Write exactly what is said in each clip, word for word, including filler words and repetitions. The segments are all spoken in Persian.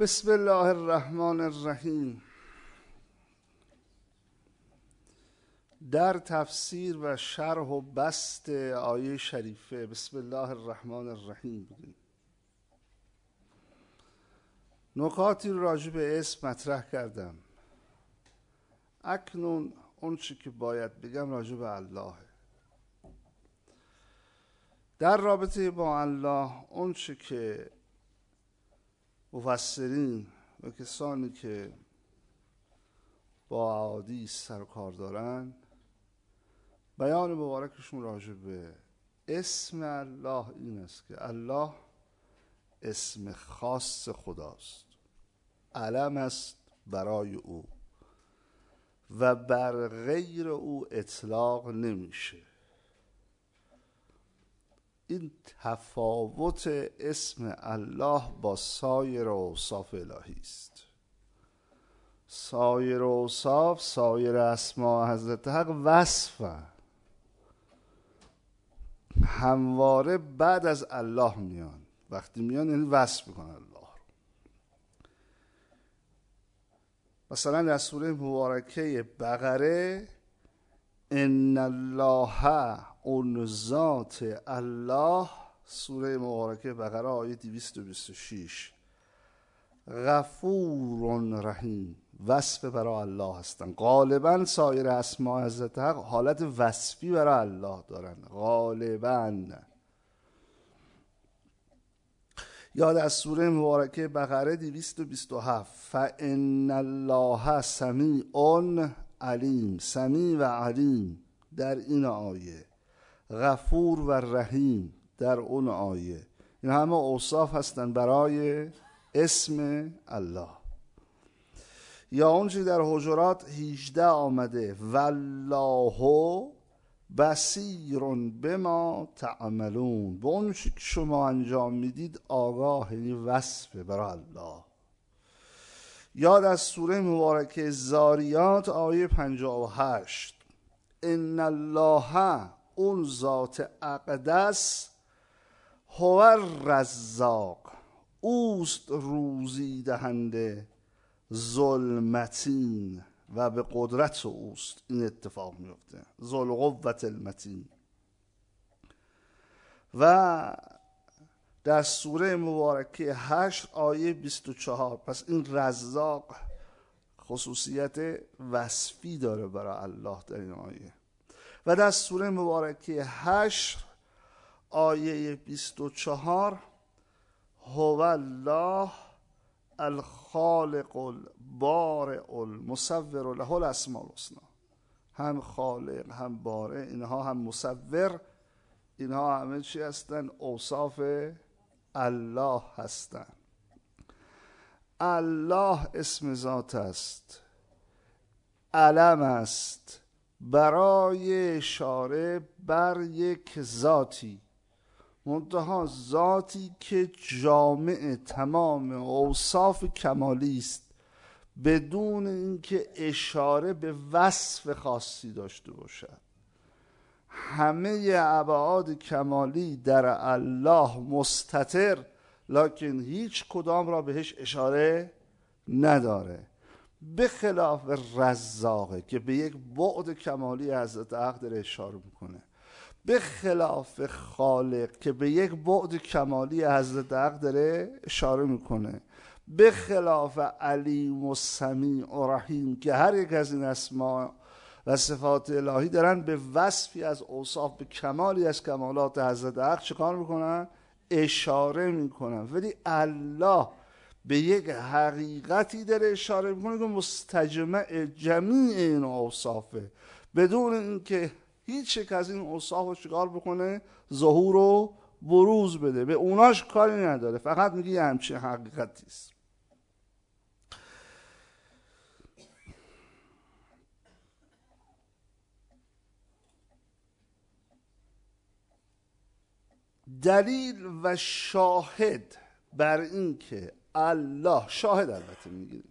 بسم الله الرحمن الرحیم. در تفسیر و شرح و بسط آیه شریفه بسم الله الرحمن الرحیم بودیم. نکاتی راجع به اسم مطرح کردم. اکنون اون چی که باید بگم راجع به الله. در رابطه با الله اون چی که مفسرین و کسانی که با احادیث سر و کار دارن بیان مبارکشون راجع به اسم الله این است که الله اسم خاص خداست، علم است برای او و بر غیر او اطلاق نمیشه. این تفاوت اسم الله با سایر اوصاف الهی است. سایر اوصاف، سایر اسماء حضرت حق وصفه، همواره بعد از الله میان. وقتی میان یعنی وصف میکنن الله رو. مثلا در سوره مبارکه بقره ان الله، اون ذات الله، سوره مبارکه بقره آیه دویست و بیست و شش، غفور رحیم وصف برای الله هستن. غالبا سایر اسماء حضرت حق حالت وصفی برای الله دارن غالبا. یاد از سوره مبارکه بقره دویست و بیست و هفت فان الله سمیع علیم، سمیع و علیم در این آیه، غفور و رحیم در اون آیه، این همه اوصاف هستن برای اسم الله. یا اونچه در حجرات هجده آمده والله بصیر بما تعملون، به اون چی که شما انجام میدید آگاه، یعنی وصف برای الله. یاد از سوره مبارکه زاریات آیه پنجاه و هشت ان الله، اون ذات اقدس، هو الرزاق، اوست روزی دهنده، ذوالمتین و به قدرت اوست این اتفاق میفته، ذوالقوة المتین. و در سوره مبارکه هشت آیه بیست و چهار، پس این رزاق خصوصیت وصفی داره برای الله در این آیه. و در سوره مبارکه هشت آیه بیست و چهار هو الله الخالق البارئ المصور له الاسماء الحسنی، هم خالق هم بارئ، اینها هم مصور، اینها همه چی هستن؟ اوصاف الله هستن. الله اسم ذات است، علم است برای اشاره بر یک ذاتی، منتها ذاتی که جامع تمام اوصاف کمالی است، بدون اینکه اشاره به وصف خاصی داشته باشد. همه ابعاد کمالی در الله مستتر، لکن هیچ کدام را بهش اشاره نداره، به خلاف رزاقه که به یک بعد کمالی حضرت حق داره اشاره میکنه، به خلاف خالق که به یک بعد کمالی حضرت حق داره اشاره میکنه، به خلاف علیم و سمیع و رحیم که هر یک از این اسماء و صفات الهی دارن به وصفی از اوصاف، به کمالی از کمالات حضرت حق چیکار میکنن؟ اشاره میکنن. ولی الله به یک حقیقتی داره اشاره میکنه که مستجمع جمیع این اوصافه، بدون اینکه هیچ یک از این اوصاف رو چیکار بکنه؟ ظهور و بروز بده، به اوناش کاری نداره، فقط میگه یه همچین حقیقتی است. دلیل و شاهد بر این که الله، شاهد البته میگیم،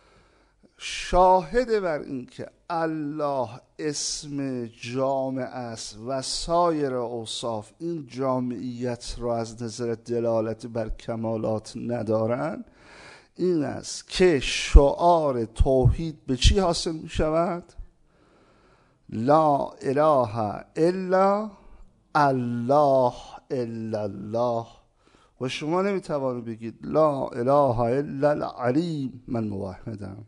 شاهد بر این که الله اسم جامع است و سایر اوصاف این جامعیت را از نظر دلالت بر کمالات ندارن، این است که شعار توحید به چی حاصل می شود؟ لا اله الا الله الا الله. و شما نمی توانید بگید لا اله الا العلیم من موحدم،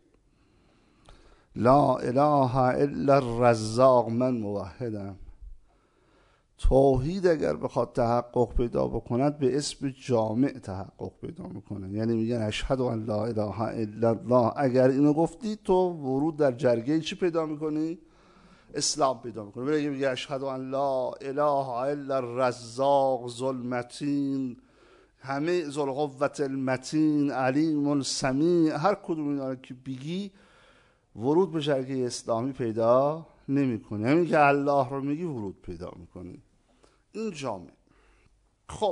لا اله الا الرزاق من موحدم. توحید اگر بخواد تحقق پیدا بکند به اسم جامع تحقق پیدا میکنه. یعنی میگن اشهد ان لا اله الا الله. اگر اینو گفتی تو ورود در جرگه چی پیدا میکنی؟ اسلام پیدا میکنه. ولی اگه میگه اشهد ان لا اله الا الرزاق ذوالمتین، همه ذوالقوة المتین، علیم سمیع، هر کدوم اینا رو که بگی ورود به جرگه اسلامی پیدا نمیکنه. همین که الله رو میگی ورود پیدا میکنی. این جامع. خب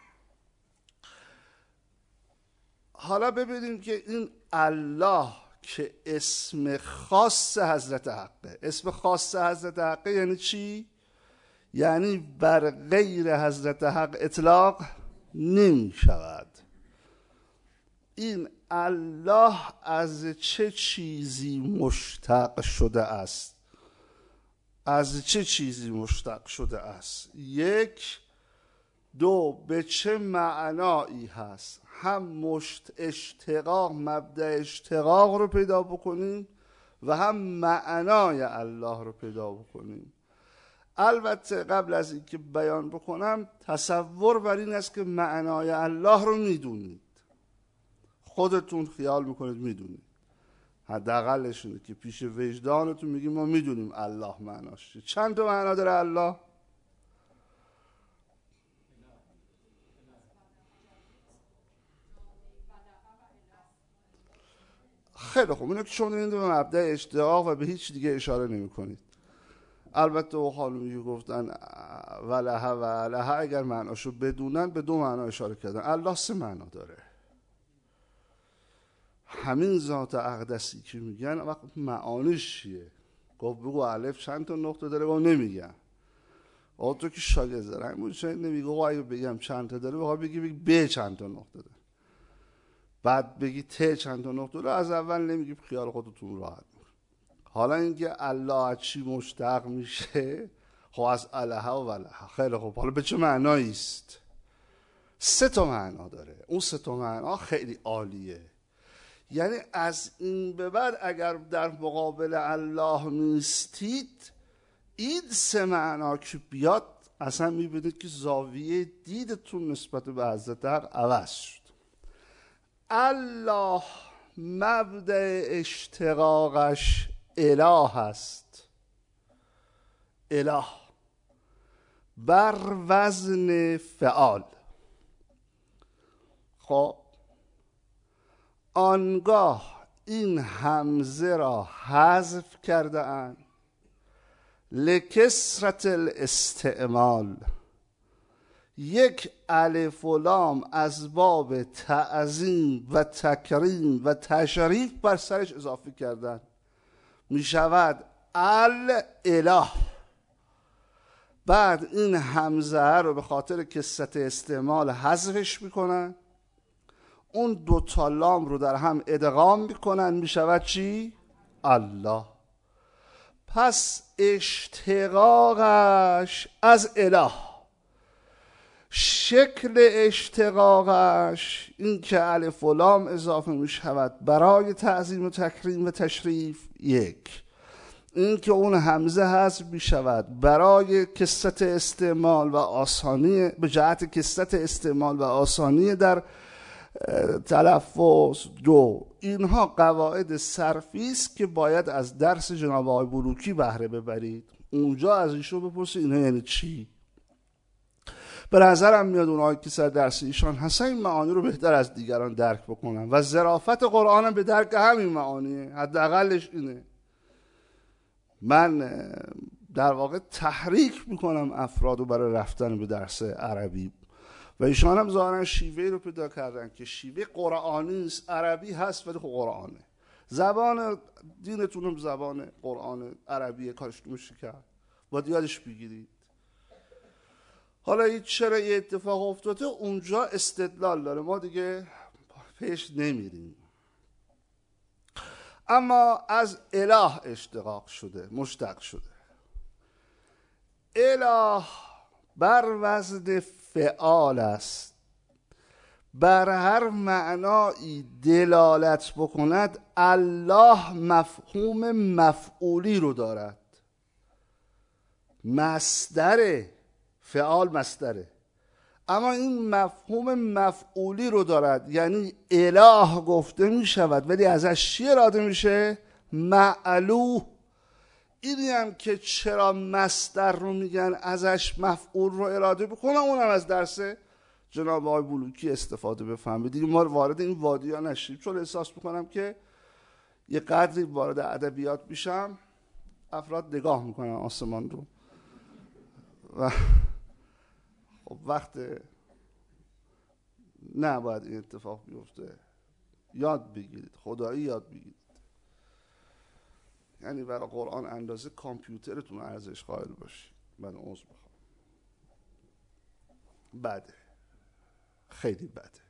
حالا ببینیم که این الله که اسم خاص حضرت حقه. اسم خاص حضرت حقه یعنی چی؟ یعنی بر غیر حضرت حق اطلاق نمی شود. این الله از چه چیزی مشتق شده است؟ از چه چیزی مشتق شده است؟ یک، دو، به چه معنایی هست؟ هم مشت اشتقاق، مبدأ اشتقاق رو پیدا بکنیم و هم معنای الله رو پیدا بکنیم. البته قبل از اینکه بیان بکنم تصور بر این است که معنای الله رو میدونید، خودتون خیال میکنید میدونید، حداقلش اینه که پیش وجدانتون میگیم ما میدونیم الله معناش چیه. چند تا معنا داره الله؟ خیلی خوب، اینو که شما دارید به مبدأ اشتقاق و به هیچ دیگه اشاره نمی کنید. البته او خانومی که گفتن ولها و الها اگر معناشو بدونن به دو معنا اشاره کردن. الله سه معنا داره. همین ذات اقدسی که میگن وقت معانیش چیه؟ گفت بگو الف چند تا نقطه داره؟ گفت نمیگم. آقا تو که شاگرد زرنگ بود چه نمیگه؟ آقا اگه بگم چند تا داره بخواه بگی بگی ب چند تا نقطه داره، بعد بگی ت چند تا نقطه داره، از اول نمیگی خیال خودتون راحت. حالا اینکه الله از چی مشتق میشه؟ خب از الها و ولها. خیلی خوب، حالا به چه معنایی است؟ سه تا معنا داره. اون سه تا معنا خیلی عالیه. یعنی از این به بعد اگر در مقابل الله میستید، این سه معنا که بیاد اصلا میبینید که زاویه دیدتون نسبت به حضرت حق عوض شد. الله مبدأ اشتقاقش اله است. اله بر وزن فعال. خب آنگاه این همزه را حذف کرده اند لکثرت الاستعمال. یک الف و لام از باب تعظیم و تکریم و تشریف بر سرش اضافه کردن، می شود الاله. بعد این همزه رو به خاطر کثرت استعمال حذفش میکنن، اون دو تا لام رو در هم ادغام میکنن، می شود چی؟ الله. پس اشتقاقش از اله، شکل اشتقاقش این که الف و لام اضافه می شود برای تعظیم و تکریم و تشریف، یک. این که اون همزه حذف می شود برای کثرت استعمال و آسانی، به جهت کثرت استعمال و آسانی در تلفظ، دو. اینها قواعد صرفی است که باید از درس جناب آقای بلوکی بهره ببرید. اونجا از ایشون بپرسید اینا یعنی چی. به نظرم میاد اونایی که سر درس ایشان هستن این معانی رو بهتر از دیگران درک بکنن و ظرافت قرآن هم به درک همین معانیه، حداقلش اینه. من در واقع تحریک میکنم افرادو برای رفتن به درس عربی و ایشان هم ظاهرا شیوه رو پیدا کردن که شیوه قرآنی است، عربی هست ولی خب قرآنه. زبان دینتون هم زبان قرآن عربیه، کارش نمیشه کرد، باید یادش بگیرید. حالا این چرا یه اتفاق افتاده اونجا استدلال داره، ما دیگه پیش نمیریم. اما از اله اشتقاق شده، مشتق شده. اله بر وزن فعال است، بر هر معنایی دلالت بکند الله مفهوم مفعولی رو دارد. مصدره، فعال مصدره، اما این مفهوم مفعولی رو دارد، یعنی اله گفته می شود ولی ازش چی اراده میشه؟ معلوه. اینی هم که چرا مصدر رو میگن ازش مفعول رو اراده بکنم، اونم از درس جناب آقای بلوکی استفاده بفهمید. دیگه ما وارد این وادی ها نشیم، چون احساس میکنم که یه قدری وارد ادبیات میشم افراد نگاه میکنن آسمان رو و خب وقت نباید این اتفاق بیفته. یاد بگیرید، خدایی یاد بگیرید. یعنی برای قرآن اندازه کامپیوترتون ارزش قائل باشید. من عذر میخوام. بده، خیلی بده.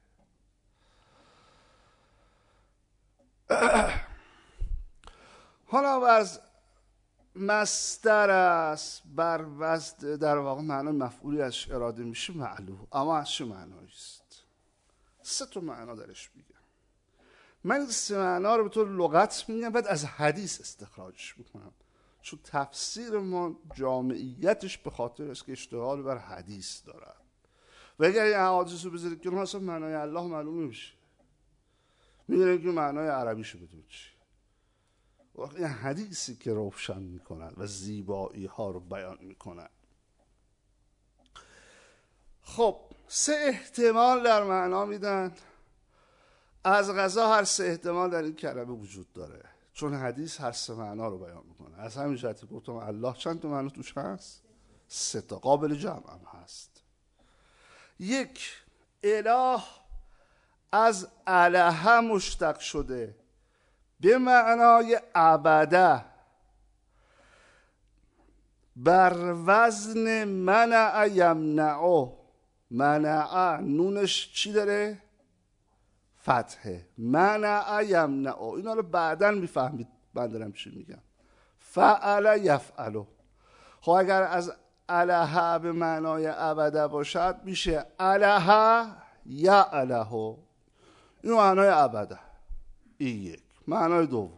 حالا از مصدر است، بر وزن در واقع معنی مفعولی از اراده میشه معلوم. اما از چه معنایی است؟ سه تا معنا درش میگم. من این سه معنا رو به طور لغت میگم، بعد از حدیث استخراجش میکنم، چون تفسیر ما جامعیتش به خاطر است که اشتغال بر حدیث دارد. و اگر این احادیث رو بذارید که اصلا معنای الله معلوم نمیشه، میگن که معنای عربیشو بدون چی. این حدیثی که روشن میکنن و زیبایی ها رو بیان میکنن. خب سه احتمال در معنا میدن. از قضا هر سه احتمال در این کلمه وجود داره، چون حدیث هر سه معنا رو بیان میکنه. از همین جهت گفتم الله چند تا معنا توش هست؟ سه تا، قابل جمع هم هست. یک، اله از اله مشتق شده به معنای عبده، بر وزن منع یمنع. منع نونش چی داره؟ فتحه. منع یمنع. اینا رو بعداً میفهمید من دارم چی میگم. فعل یفعل. خب اگر از اله به معنای عبده باشد میشه اله یعله. این معنای عبده. این یک. معنای دوم،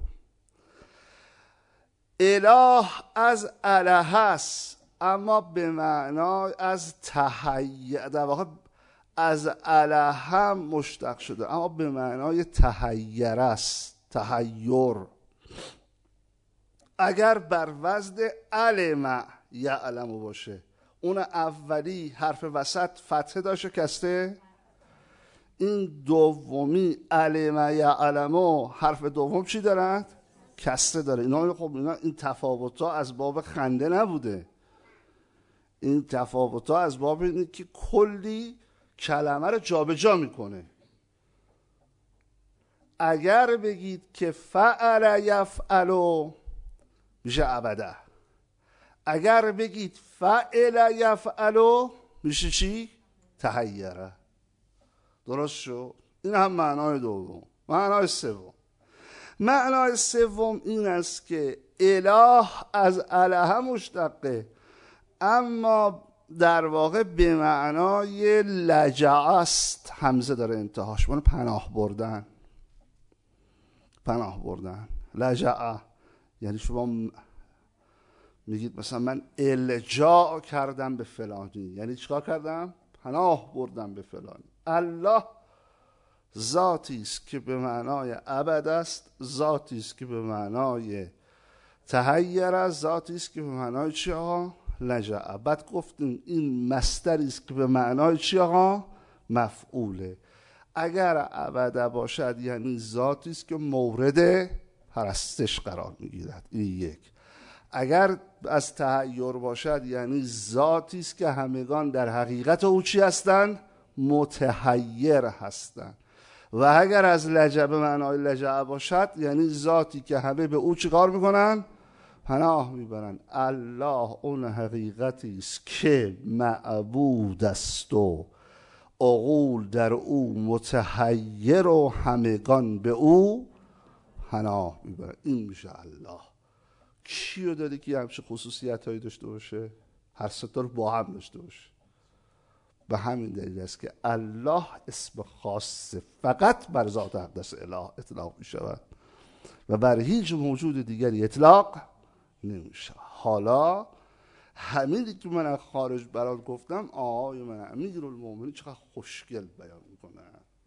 اله از اله است، اما به معنای از تهیع، در واقع از اله هم مشتق شده اما به معنای تهیر است. تهیر. اگر بر وزن علم یعلم باشه، اون اولی حرف وسط فتحه داشته کسته، این دومی علم یعلم حرف دوم چی دارد؟ کسته داره. اینا خب اینا این تفاوت ها از باب خنده نبوده، این تفاوت ها از باب اینه که کلی کلمه رو جابجا میکنه. اگر بگید که فعل یفعل میشه ابدا، اگر بگید فعل یفعل میشه چی؟ تحیره. درست شد؟ این هم معنای دوم. معنای سوم، معنای سوم این است که اله از اله مشتقه، اما در واقع به معنای لجع است. حمزه داره انتهاش، معنی پناه بردن. پناه بردن. لجع یعنی شما میگید مثلا من الجاء کردم به فلانی، یعنی چیکار کردم؟ پناه بردم به فلانی. الله ذاتی است که به معنای ابد است، ذاتی است که به معنای تحیر است، ذاتی است که به معنای چی آقا؟ لجع. بعد گفتیم این مصدری است که به معنای چی آقا؟ مفعوله. اگر ابد باشد یعنی ذاتی است که مورد پرستش قرار میگیرد. این یک. اگر از تحیر باشد یعنی ذاتی است که همگان در حقیقت او چی هستند؟ متحیر هستند. و اگر از لجع به معنای لجع باشد یعنی ذاتی که همه به او چی کار میکنن؟ پناه میبرن. الله اون حقیقتی است که معبود است و عقول در او متحیر و همگان به او پناه میبرن. این میشه الله. کیو داره که همچه خصوصیت هایی داشته باشه؟ هر ستا رو با هم داشته باشه. به همین دلیل است که الله اسم خاص فقط بر ذات اقدس اله اطلاق می شود و بر هیچ موجود دیگری اطلاق نمی شود. حالا همینی که من از خارج برات گفتم آقای من امیرالمومنین چقدر خوشگل بیان میکنه.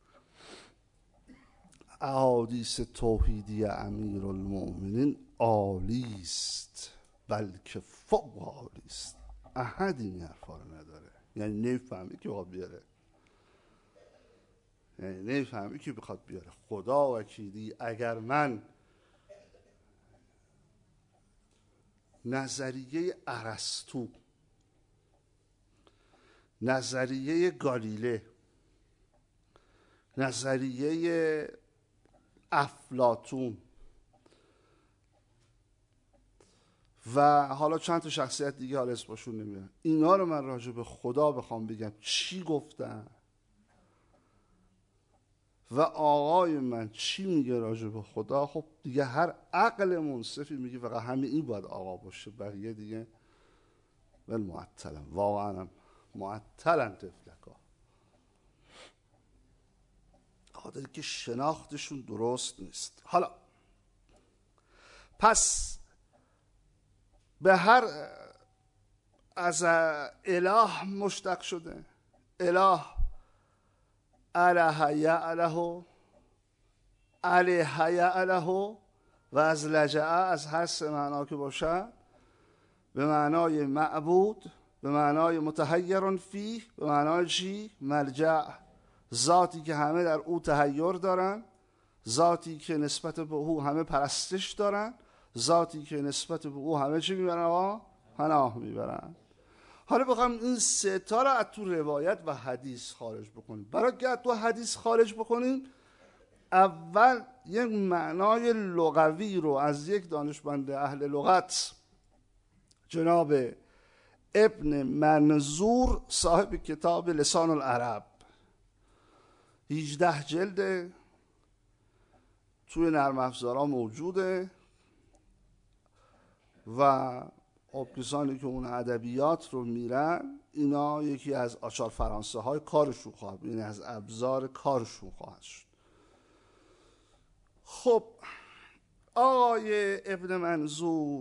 احادیث توحیدی امیرالمومنین عالی است، بلکه فوق عالی است. احد این حرفا رو نداره. یعنی نفهمی که بخواد بیاره، یعنی نفهمی که بخواد بیاره. خدا وکیلی اگر من نظریه ارسطو، نظریه گالیله، نظریه افلاطون و حالا چند تا شخصیت دیگه حالا اسمشون نمیارم، اینا رو من راجع به خدا بخوام بگم چی گفتن و آقای من چی میگه راجع به خدا، خب دیگه هر عقل منصفی میگه فقط همین این باید آقا باشه، بقیه دیگه ول معطلن، واقعا معطلن تفلکا. خاطر که شناختشون درست نیست. حالا پس به هر از اله مشتق شده، اله اله یعله، اله یعله، و از لجعه از هر سه معنا که باشد، به معنای معبود، به معنای متحیر فیه، به معنای چی؟ ملجع، ذاتی که همه در او تحیر دارن، ذاتی که نسبت به او همه پرستش دارن، ذاتی که نسبت به او همه چی میبرن؟ آقا پناه میبرن. حالا بخوام این سه تا رو از تو روایت و حدیث خارج بکنیم. برای که از تو حدیث خارج بکنیم، اول یک معنای لغوی رو از یک دانشمند اهل لغت، جناب ابن منظور، صاحب کتاب لسان العرب، هجده جلده، توی نرم افزارها موجوده و خب کسانی که اون ادبیات رو میرن، اینا یکی از آچار فرانسه های کارشون خواهد، یعنی از ابزار کارشون خواهد شد. خب آقای ابن منظور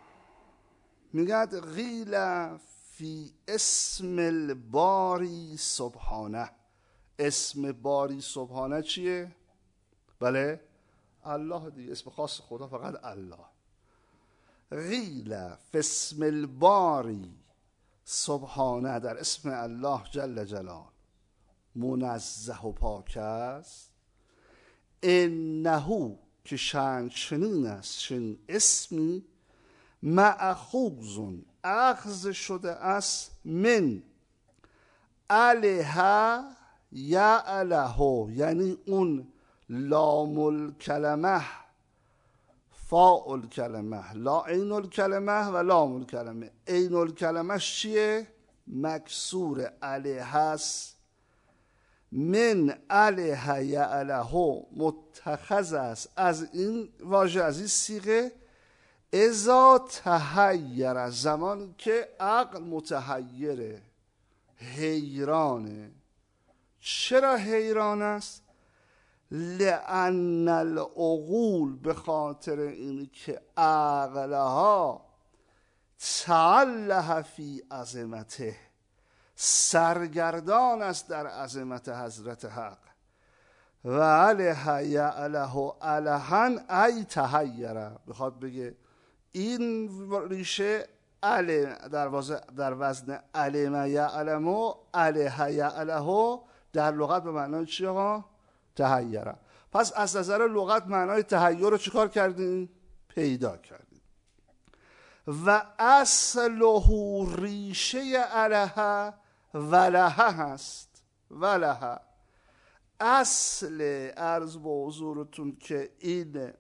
میگد قیل فی اسم الباری سبحانه. اسم باری سبحانه چیه؟ بله الله دیگه، اسم خاص خدا فقط الله. قیل فی اسم الباری سبحانه، در اسم الله جل جلال منزه و پاک است، انه که شأن چنین است، چنین اسمی مأخوذ اخذ شده است من اله یعله، یعنی اون لام الکلمه فاء الکلمه، لا عین الکلمه و لام الکلمه. عین الکلمه چیه؟ مکسور اله است. من اله یعله متخذ است از این واژه، از این صیغه، اذا تحیر، زمان که عقل متحیره، حیرانه. چرا حیران است؟ لأن العقول، به خاطر این که عقلها تعلق فی عظمته، سرگردان است در عظمت حضرت حق. و اله یعله الهن ای تحیره، بخواد بگه این ریشه اله در وزن علم یعلمو، اله یعله در لغت به معنای چی آقا؟ تحیره. پس از نظر لغت معنای تحیر رو چیکار کردیم؟ پیدا کردیم. و اصله ریشه اله ولها هست. ولها اصل عرض به حضورتون که این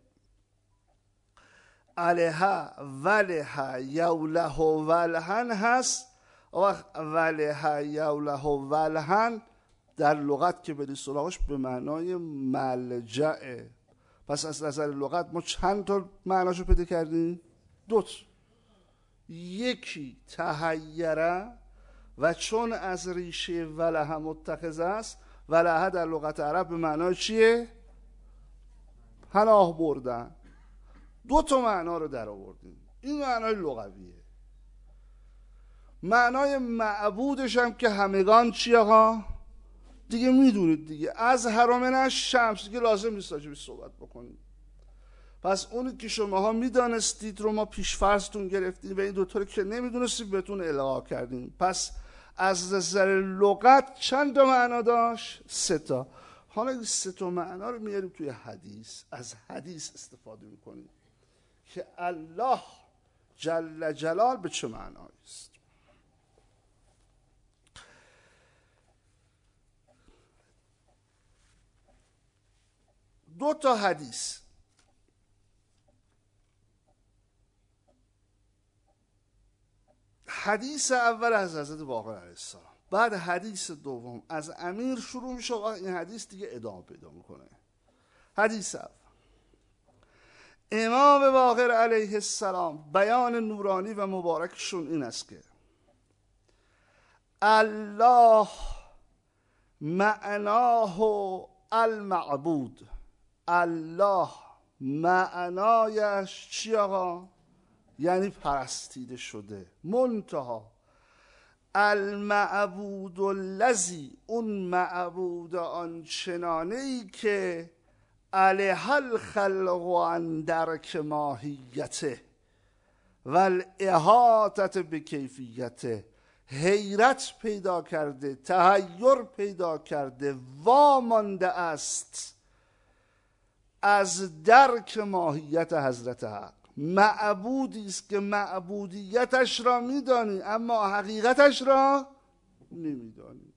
اله وله یوله ولهن هست. وقت وله یوله ولهن در لغت که بری سراغش به معنای ملجأه. پس از نظر لغت ما چند تا معناشو پیدا کردیم؟ دو تا. یکی تحیره و چون از ریشه وله متخذ است، وله در لغت عرب به معنای چیه؟ پناه بردن. دو تا معنا رو در آوردیم. این معنای لغویه. معنای معبودش هم که همگان چی آقا؟ دیگه میدونید دیگه، از حرامنش شمس، دیگه لازم نیست راجبش صحبت بکنیم. پس اونی که شماها میدانستید رو ما پیش فرضتون گرفتیم و این دوتا رو که نمیدونستید بهتون القا کردیم. پس از نظر لغت چند تا معنا داشت؟ سه تا. حالا این سه تا معنا رو میاریم توی حدیث، از حدیث استفاده میکنیم که الله جل جلال به چه معنایی است. دو تا حدیث. حدیث اول از حضرت باقر علیه السلام، بعد حدیث دوم از امیر شروع میشه و این حدیث دیگه ادامه پیدا میکنه. حدیث اول، امام باقر علیه السلام بیان نورانی و مبارکشون این است که الله معناه المعبود، الله معنایش چی آقا؟ یعنی پرستیده شده. منتها المعبود الذی، اون معبود آن چنانه‌ای که علیه الخلق عن درک ماهیته و الاحاطه به کیفیته، حیرت پیدا کرده، تحیر پیدا کرده، وامانده است از درک ماهیت حضرت حق. معبودی است که معبودیتش را میدانی اما حقیقتش را نمیدانی.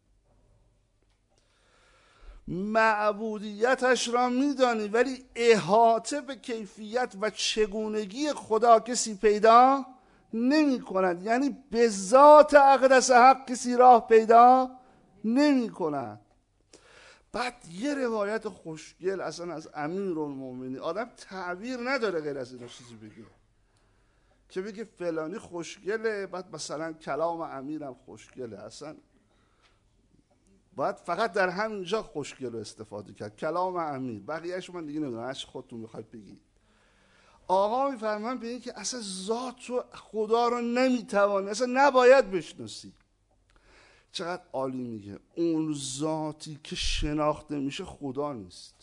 معبودیتش را میدانی ولی احاطه به کیفیت و چگونگی خدا کسی پیدا نمی کند. یعنی به ذات اقدس حق کسی راه پیدا نمی کند. بعد یه روایت خوشگل اصلا از امیرالمومنین، آدم تعبیر نداره غیر از اینا چیزی بگه که بگه فلانی خوشگله، بعد مثلا کلام امیرم خوشگله. اصلا باید فقط در همینجا خوشگل رو استفاده کرد، کلام امیر. بقیهش من دیگه نمیدونم، هرچی خودتون میخواید بگید. آقا میفرمان به این که اصلا ذات و خدا رو نمیتوانی، اصلا نباید بشناسی. چقدر عالی میگه اون ذاتی که شناخته میشه خدا نیست.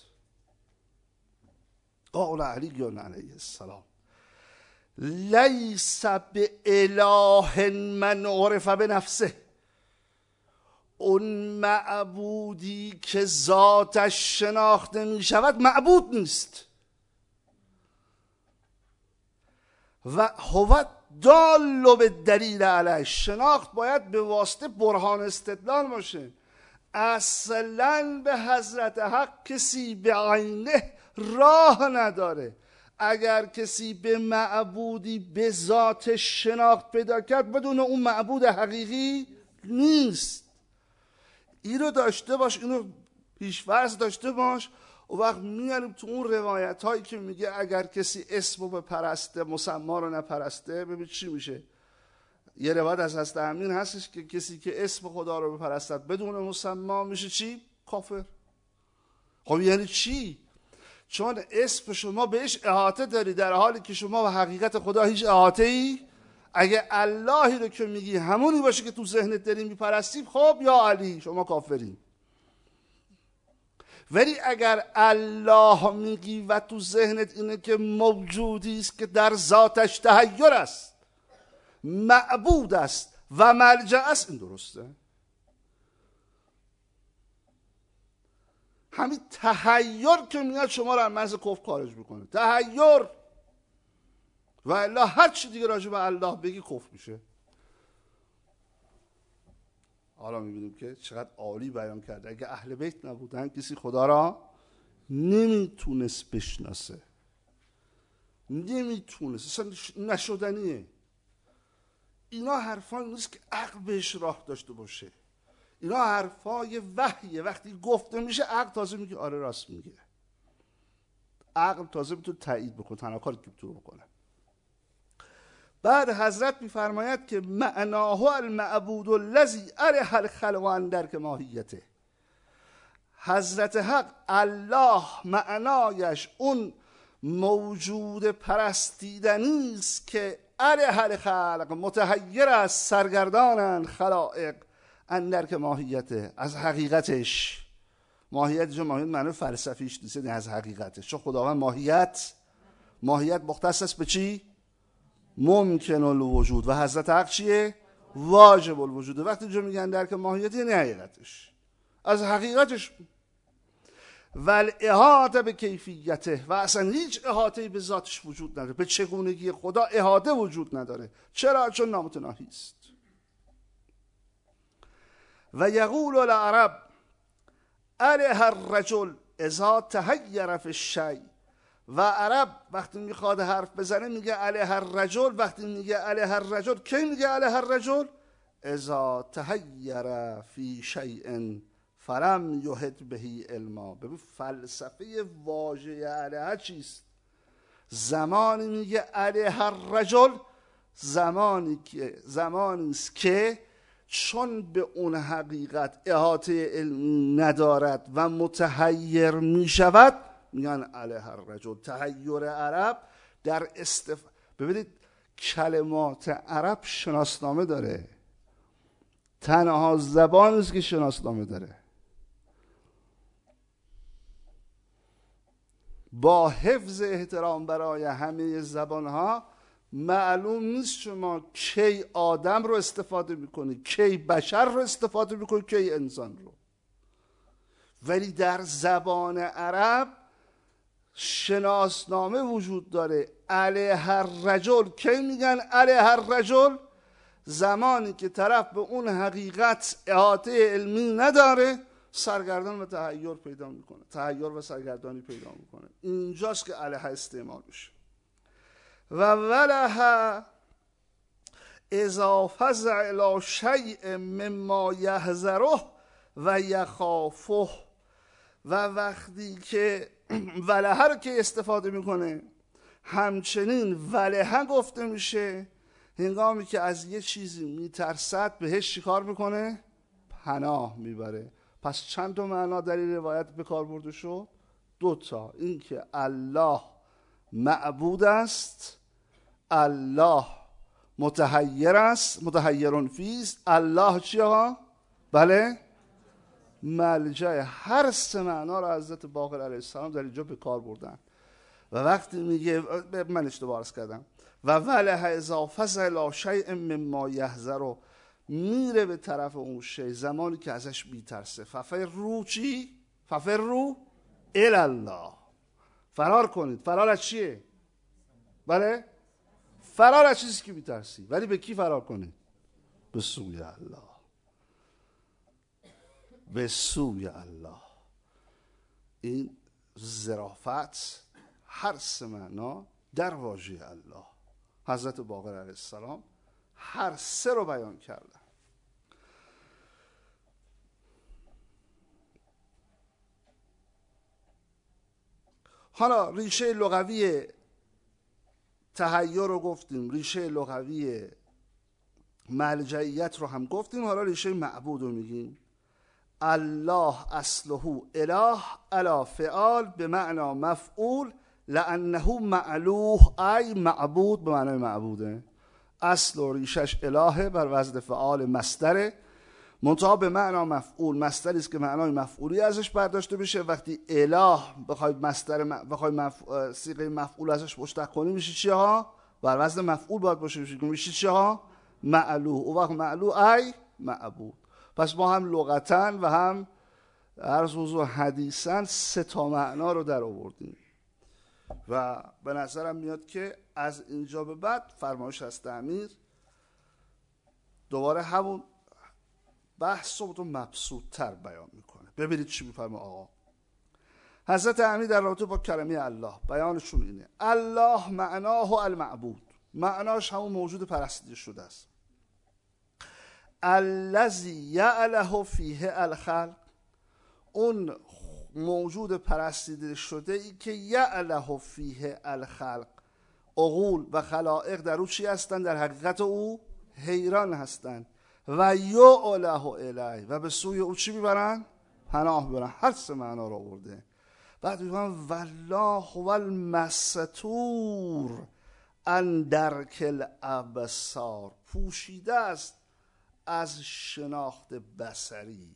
قال علی علیه السلام لیس به اله من عرف به نفسه، اون معبودی که ذاتش شناخته میشود معبود نیست. و هو دال به دلیل علیه، شناخت باید به واسطه برهان استدلال باشه. اصلا به حضرت حق کسی به عینه راه نداره. اگر کسی به معبودی به ذات شناخت پیدا کرد بدون اون معبود حقیقی نیست. اینو داشته باش، اینو پیش‌فرض داشته باش. و وقت میاریم تو اون روایت هایی که میگه اگر کسی اسمو بپرسته مسما رو نپرسته، ببین چی میشه. یه روایت از حضرت امین هستش که کسی که اسم خدا رو بپرستد بدون مسما میشه چی؟ کافر. خب یعنی چی؟ چون اسم شما بهش احاطه داری در حالی که شما به حقیقت خدا هیچ احاطه ای. اگه اللهی رو که میگی همونی باشه که تو ذهنت داری میپرستی، خب یا علی شما کافری. ولی اگر الله میگی و تو ذهنت اینه که موجودی است که در ذاتش تحیر است، معبود است و ملجأ است، این درسته. همین تحیر که میاد شما رو از مرز کفر خارج میکنه. تحیر و الا هر چی دیگه راجع به الله بگی کفر میشه. حالا میبینیم که چقدر عالی بیان کرده. اگه اهل بیت نبودن کسی خدا را نمیتونست بشناسه، نمیتونست، اصلا نشدنیه. اینا حرفان نیست که عقل بهش راه داشته باشه. اینا حرفای وحیه. وقتی گفته میشه عقل تازه میگه آره راست میگه. عقل تازه میتونه تایید بکنه، تنها کاری که میتونه بکنه. بعد حضرت میفرماید که معناه المعبود الذی اره الخلق عن درک ماهیته. حضرت حق الله معنایش اون موجود پرستیدنی است که اره الخلق متحیر از سرگردانند خلائق عن درک ماهیته، از حقیقتش. ماهیت جو ماهیت معنی فلسفیش نیست، نه از حقیقتش. چون خداوند ماهیت ماهیت مختص است به چی؟ ممکن الوجود. و حضرت حق چیه؟ واجب الوجود. وقتی جو میگن درک ماهیت یعنی حقیقتش، از حقیقتش. ول احاطه به کیفیته، و اصلا هیچ احاطه‌ای به ذاتش وجود نداره. به چگونگی خدا احاطه وجود نداره. چرا؟ چون نامتناهی است. و یقول العرب اره الرجل اذا تحیر فی الشیء. و عرب وقتی میخواد حرف بزنه میگه علیه الرجل. وقتی میگه علیه الرجل کی میگه علیه الرجل؟ اذا تحیر فی شیء فلم یحط به علما. ببین فلسفه واژه علیه چیست؟ زمانی میگه علیه الرجل، زمانی که زمانی است که چون به اون حقیقت احاطه علمی ندارد و متحیر میشود میگن علیه الرجل. تحیر عرب در استف... ببینید کلمات عرب شناسنامه داره، تنها زبان است که شناسنامه داره. با حفظ احترام برای همه زبانها معلوم نیست شما کی آدم رو استفاده میکنی، کی بشر رو استفاده میکنی، کی انسان رو. ولی در زبان عرب شناسنامه وجود داره. علیه الرجل کی میگن علیه الرجل؟ زمانی که طرف به اون حقیقت احاطه علمی نداره، سرگردان و تحیر پیدا میکنه، تحیر و سرگردانی پیدا میکنه. اینجاست که علیه استعمال میشه. و ولها اذا فزع الی شیء مما یحذره و یخافه. و وقتی که ولها رو که استفاده میکنه، همچنین ولها گفته میشه هنگامی که از یه چیزی میترسد بهش چیکار میکنه؟ پناه میبره. پس چند تا معنا در این روایت به کار برده شد؟ دو تا. این که الله معبود است، الله متحیر است، متحیرون فیست. الله چیه ها؟ بله، ملجأ. هر سه معنا را حضرت باقر علیه السلام در اینجا به کار بردن. و وقتی میگه، من اشتباه عرض کردم، و ولها اذا فزع الی شیء مما یحذره، میره به طرف اون شی زمانی که ازش میترسه. ففروا چی؟ ففروا الی الله. فرار کنید. فرار از چیه؟ بله، فرار از چیزی که میترسی. ولی به کی فرار کنید؟ به سوی الله، به سوی الله. این ظرافت هر سه معنا در واژه الله حضرت باقر علیه السلام هر سه رو بیان کردن. حالا ریشه لغوی تحیر رو گفتیم، ریشه لغوی ملجئیت رو هم گفتیم. حالا ریشه معبود رو میگیم. الله اصله اله علی فعال به معنی مفعول، لانه معلوه ای معبود به معنی معبوده. اصل و ریشش الهه بر وزن فعال مصدره، منتها به معنی مفعول. مصدری است که معنای مفعولی ازش برداشته بشه. وقتی اله بخواید مصدر م... بخواید مف... صیغه مفعول ازش مشتق کنی میشه چی ها؟ بر وزن مفعول باید باشه، میشه چی ها؟ معلوه. او وقت معلوه ای معبود. پس ما هم لغتاً و هم عرض حضور حدیثاً سه تا معنا رو در آوردیم. و به نظرم میاد که از اینجا به بعد فرمایش از امیر دوباره همون بحث رو مبسوط تر بیان میکنه. ببینید چی میفرمه آقا. حضرت امیر در رابطه با کلمه الله بیانشون اینه: الله معناه المعبود، معناش همون موجود پرستیده شده است. الذی یعله فیه الخلق، اون موجود پرستیده شده ای که یعله فیه الخلق، عقول و خلائق در او چی هستند؟ در حقیقت او حیران هستند. و یعله الیه، و به سوی او چی میبرن؟ پناه میبرن. هر سه معنا رو آورده. بعد میگن والله هو المستور ان درک الابصار، پوشیده است از شناخت بصری،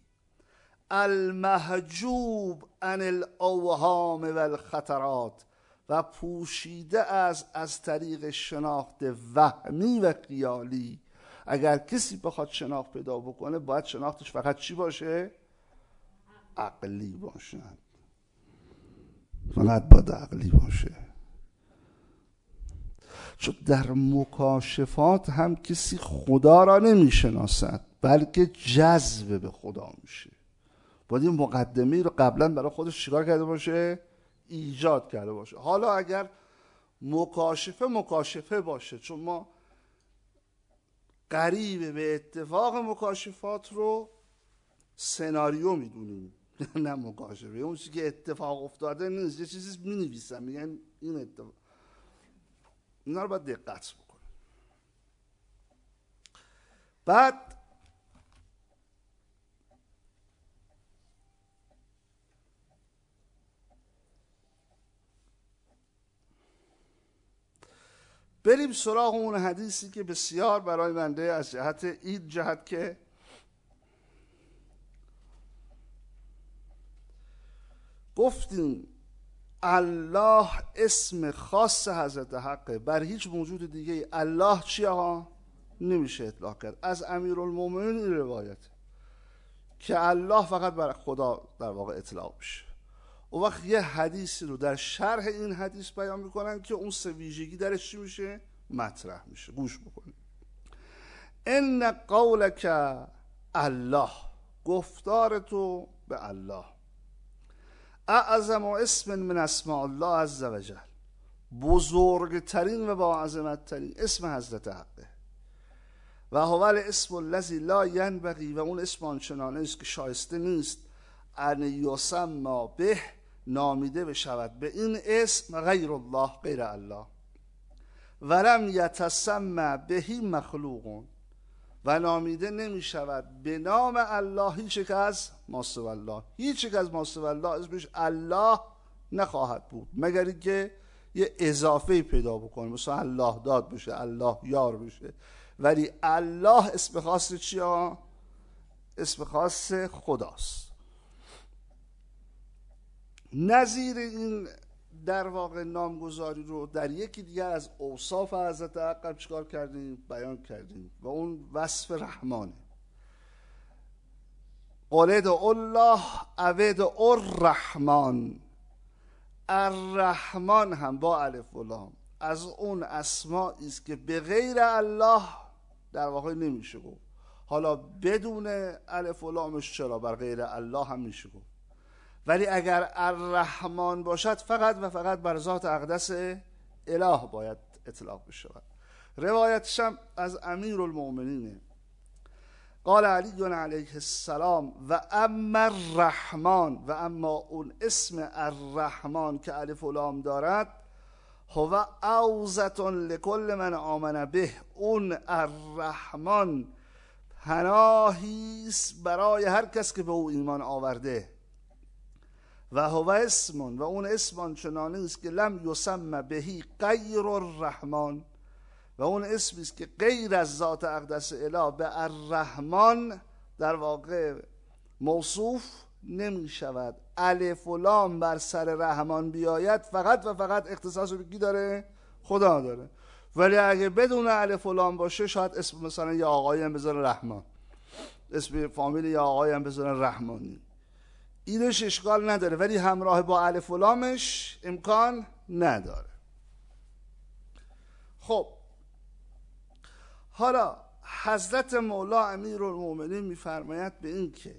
المحجوب عن الاوهام و الخطرات، و پوشیده از از طریق شناخت وهمی و خیالی. اگر کسی بخواد شناخت پیدا بکنه باید شناختش فقط چی باشه؟ عقلی باشه، فقط باید عقلی باشه. چون در مکاشفات هم کسی خدا را نمیشناسد بلکه جذب به خدا میشه. باید این مقدمه رو قبلا برای خودش چیکار کرده باشه؟ ایجاد کرده باشه. حالا اگر مکاشفه مکاشفه باشه، چون ما قریب به اتفاق مکاشفات رو سناریو میدونیم نه مکاشفه. اون چیزی که اتفاق افتاده نیست، یه چیزی مینویسن میگن این اتفاق. اینا رو باید دقت بکنیم. بعد بریم سراغ اون حدیثی که بسیار برای بنده از جهت این جهت که گفتیم الله اسم خاص حضرت حقه، بر هیچ موجود دیگه الله چی ها نمیشه اطلاق کرد. از امیرالمومنین این روایت که الله فقط بر خدا در واقع اطلاق میشه. و وقت یه حدیثی رو در شرح این حدیث بیان میکنن که اون سه ویژگی درش چی میشه؟ مطرح میشه. گوش بکنید. ان قولک الله، گفتار تو به الله، اعظم اسم من اسماء الله عز وجل، بزرگترین و با عظمت ترین اسم حضرت حقه. و هو الاسم الذی لا ینبغی، و اون اسم آنچنانه است که شایسته نیست ان یسمى به، نامیده بشود به این اسم غیر الله، غیر الله. ولم یتسمى بهی مخلوق، و نامیده نمی شود به نام الله هیچ یک از ما سوی الله. هیچ یک از ما سوی الله اسمش الله نخواهد بود مگر اینکه یه اضافه پیدا بکنه، مثلا الله داد بشه، الله یار بشه. ولی الله اسم خاص چیه؟ اسم خاص خداست. نظیر این در واقع نامگذاری رو در یکی دیگر از اوصاف حضرت حق چیکار کردیم؟ بیان کردیم، و اون وصف رحمانه. قلد الله عبد الرحمن، الرحمن هم با الف و لام از اون اسمائی است که به غیر الله در واقع نمیشه گفت. حالا بدون الف و لامش چرا؟ بر غیر الله هم میشه گفت. ولی اگر الرحمن باشد فقط و فقط بر ذات اقدس اله باید اطلاق بشود. روایتش هم از امیرالمومنینه. قال علی علیه السلام و اما الرحمن، و اما اون اسم الرحمن که الف و لام دارد، هو اوزة لکل من آمن به، اون الرحمن پناهیست برای هر کس که به او ایمان آورده. و هو اسم، و اون اسم چنانه است که لم یسمى بهی غیر الرحمن، و اون اسمی است که غیر از ذات اقدس اله به الرحمن در واقع موصوف نمی شود. الف و لام بر سر رحمان بیاید فقط و فقط اختصاص به کی داره؟ خدا داره. ولی اگه بدون الف و لام باشه شاید اسم مثلا یا آقایی هم بذاره رحمان، اسم فامیل یا آقایی هم بذاره رحمانی، اینش اشکال نداره، ولی همراه با الف و لامش امکان نداره. خب حالا حضرت مولا امیرالمومنین میفرماید به این که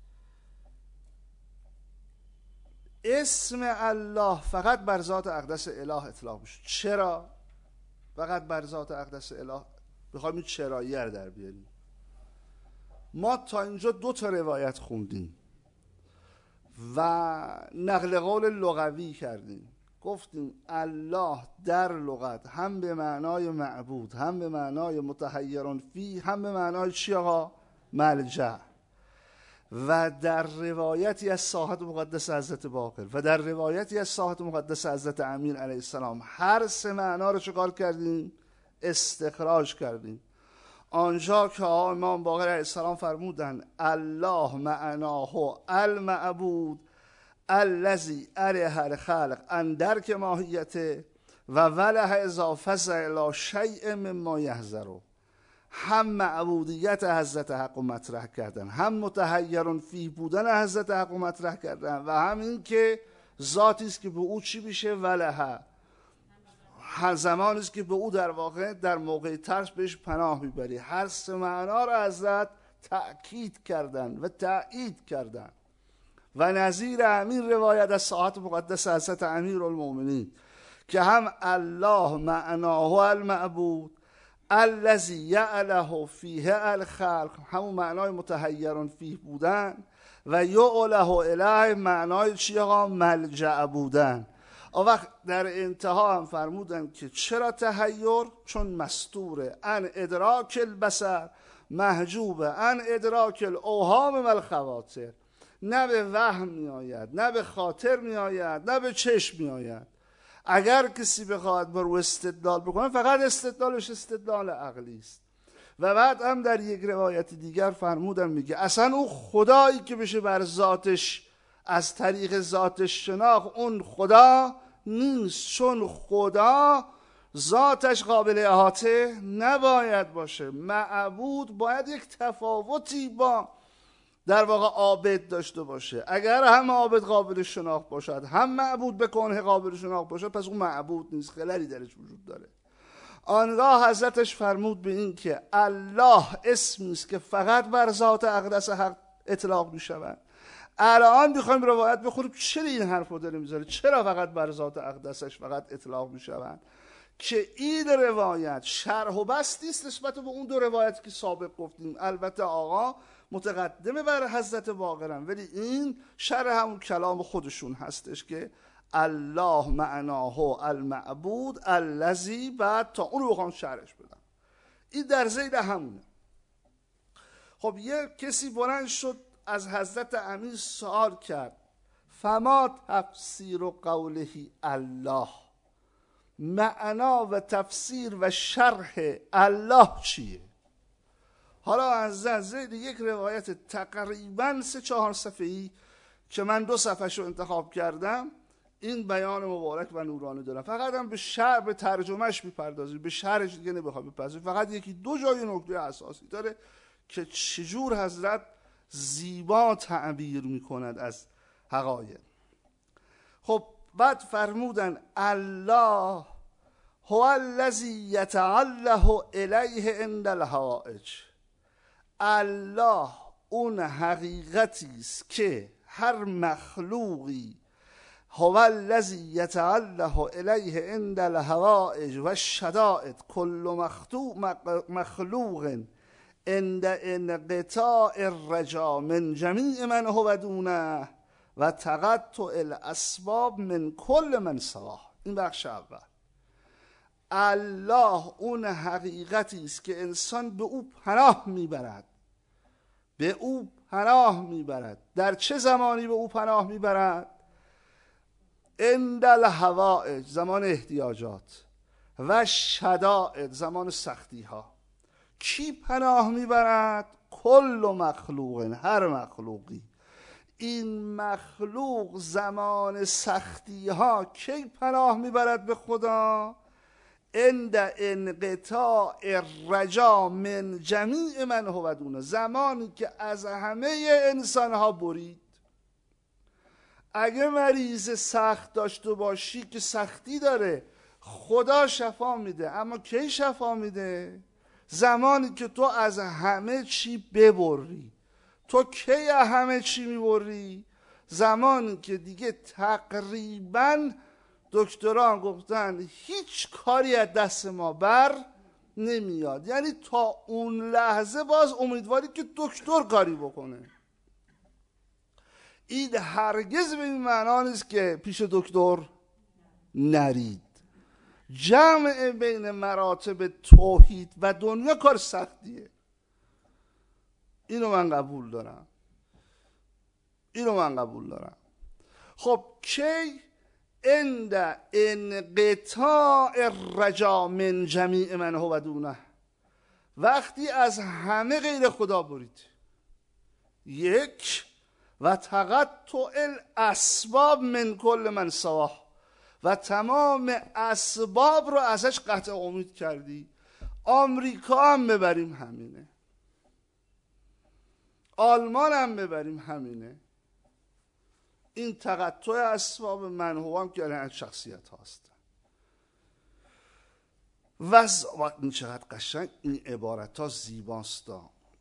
اسم الله فقط بر ذات اقدس اله اطلاق میشه. چرا فقط بر ذات اقدس اله؟ بخوایم این چراییه رو در بیاریم. ما تا اینجا دو تا روایت خوندیم و نقل قول لغوی کردیم. گفتیم الله در لغت هم به معنای معبود، هم به معنای متحیرون فی، هم به معنای چی آقا؟ ملجأ. و در روایتی از صاحب مقدس حضرت باقر و در روایتی از صاحب مقدس حضرت امین علیه السلام هر سه معنا رو چکار کردیم؟ استخراج کردیم. آنجا که امام باقر علیه السلام فرمودن الله معناه المعبود الذی اریه الخلق ان درک ماهیته و وله اضافه الی شیء مما یحذره، هم معبودیت حضرت حق و مطرح کردن، هم متحیرون فی بودن حضرت حق و مطرح کردن و هم این که ذاتی است که به او چی میشه؟ وله، زمانی است که به او در واقع در موقع ترس بهش پناه میبری. هر سه معنا را حضرت تأکید کردن و تأیید کردن. و نظیر همین روایت از صاحب مقدس حضرت امیرالمؤمنین که هم الله معناه المعبود الذی یعله فیه الخلق، همون معنای متحیرون فیه بودن، و یعله الیه معنای چی آقا؟ ملجأ بودن. آن وقت در انتها هم فرمودن که چرا تحیر؟ چون مستوره ان ادراک البصر محجوبه ان ادراک الاوهام و الخواطر، نه به وهم می آید، نه به خاطر می آید، نه به چشم می آید. اگر کسی بخواد بر او استدلال بکنه فقط استدلالش استدلال عقلی است. و بعد هم در یک روایت دیگر فرمودن میگه اصلا اون خدایی که بشه بر ذاتش از طریق ذاتش شناخت اون خدا نیست، چون خدا ذاتش قابل احاطه نباید باشه. معبود باید یک تفاوتی با در واقع عابد داشته باشه. اگر هم عابد قابل شناخت باشد هم معبود به کنه قابل شناخت باشد پس اون معبود نیست، خللی درش وجود داره. آنگاه حضرتش فرمود به این که الله اسمی است که فقط بر ذات اقدس حق اطلاق می شود. الان میخوایم روایت بخوریم چرا این حرف رو داره میذاره، چرا فقط بر ذات اقدسش فقط اطلاق می شود؟ که این روایت شرح و بستی است نسبت به اون دو روایت که سابق گفتیم. البته آقا متقدمه بر حضرت باقرن، ولی این شرح همون کلام خودشون هستش که الله معناه المعبود الذی، بعد تا اون رو بخوام شرحش بدم. این در ذیل همونه. خب یه کسی بلند شد از حضرت امین سوال کرد فما تفسیر قوله الله، معنا و تفسیر و شرح الله چیه؟ حالا از ذیل یک روایت تقریبا سه چهار صفحه‌ای که من دو صفحه‌شو انتخاب کردم این بیان مبارک و نورانی دارم. فقط هم به شرح به ترجمهش میپردازیم، به شرحش دیگه نمیخوام بپردازیم. فقط یکی دو جای نکته اساسی داره که چجور حضرت زیبا تعبیر میکند از حقایق. خب بعد فرمودن الله هو الذی یتعله الیه عند الحوائج. الله اون حقیقتی است که هر مخلوقی هو الذی یتعله الیه عند الحوائج و الشدائد کل مخلوق عند انقطاع الرجا من جمیع من هو دونه و تقطع الاسباب من کل من سواه. این بخش اول. الله اون حقیقتی است که انسان به او پناه میبرد، به او پناه میبرد. در چه زمانی به او پناه میبرد؟ عند الحوائج، زمان احتیاجات، و شدائد، زمان سختی ها. کی پناه میبرد؟ کل مخلوق، هر مخلوقی. این مخلوق زمان سختی ها کی پناه میبرد به خدا؟ عند انقطاع الرجا من جمیع من هو دونه، زمانی که از همه انسان ها برید. اگه مریض سخت داشته باشی که سختی داره، خدا شفا میده، اما کی شفا میده؟ زمانی که تو از همه چی ببری. تو کی همه چی میبری؟ زمانی که دیگه تقریباً دکتران گفتن هیچ کاری از دست ما بر نمیاد. یعنی تا اون لحظه باز امیدواری که دکتر کاری بکنه. این هرگز به این معنا نیست که پیش دکتر نرید. جمع بین مراتب توحید و دنیا کار سختیه. اینو من قبول دارم. اینو من قبول دارم. خب کی عند انقطاع الرجا من جمیع من هو دونه، وقتی از همه غیر خدا برید. یک، و تقطع الاسباب من کل من سواه، و تمام اسباب رو ازش قطع امید کردی. آمریکا هم ببریم همینه، آلمان هم ببریم همینه. این تقطع اسباب من هو هم که از شخصیت هاست. و این چقدر قشنگ این عبارت ها زیباست.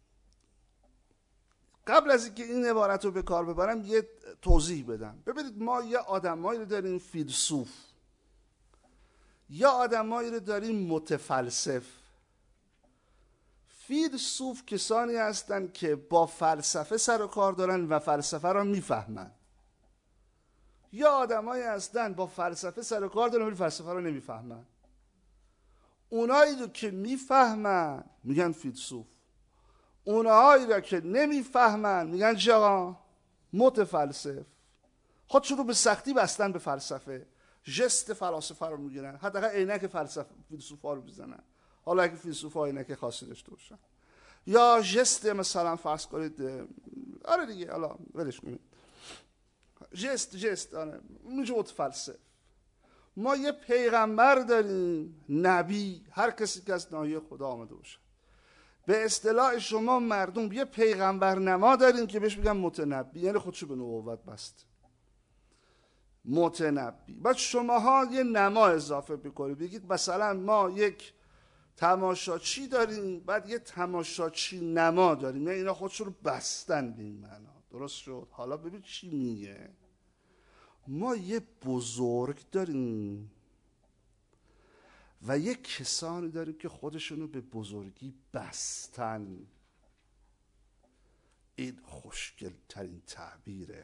قبل از اینکه این عبارت رو به کار ببرم یه توضیح بدم. ببینید ما یه آدمایی رو داریم فیلسوف، یا آدمایی رو داریم متفلسف. فیلسوف کسانی هستند که با فلسفه سر و کار دارن و فلسفه رو میفهمن. یا آدمایی هستند با فلسفه سر و کار دارن ولی فلسفه رو نمیفهمن. اونایی رو که میفهمن میگن فیلسوف، اونایی رو که نمیفهمن میگن جا متفلسف. خودشون رو به سختی بستن به فلسفه، ژست فلاسفه رو میگیرن، حتی عینک فلسفه فیلسوفا رو میزنن. حالا اگه فیلسوفا عینک خاصی داشته باشن، یا ژست مثلا فرض کنید، آره دیگه، حالا ولش کنید، ژست ژست آره میشه متفلسف. ما یه پیغمبر داریم، نبی، هر کسی که از ناحیه خدا آمده باشه. به اصطلاح شما مردم یه پیغمبر نما داریم که بهش میگن متنبی، یعنی خودشو به نبوت بست، متنبی. بعد شماها یه نما اضافه بکنید، بگید مثلا ما یک تماشاچی داریم، بعد یه تماشاچی نما داریم، یعنی اینا خودشون رو بستن به این معنا. درست شد؟ حالا ببین چی میگه. ما یه بزرگ داریم و یه کسانی داریم که خودشونو به بزرگی بستن. این خوشگل ترین تعبیره.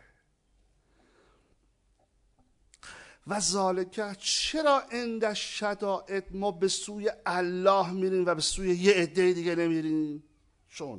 و ذالکه، چرا عند شدائد ما به سوی الله میریم و به سوی یه عده دیگه نمیریم؟ چون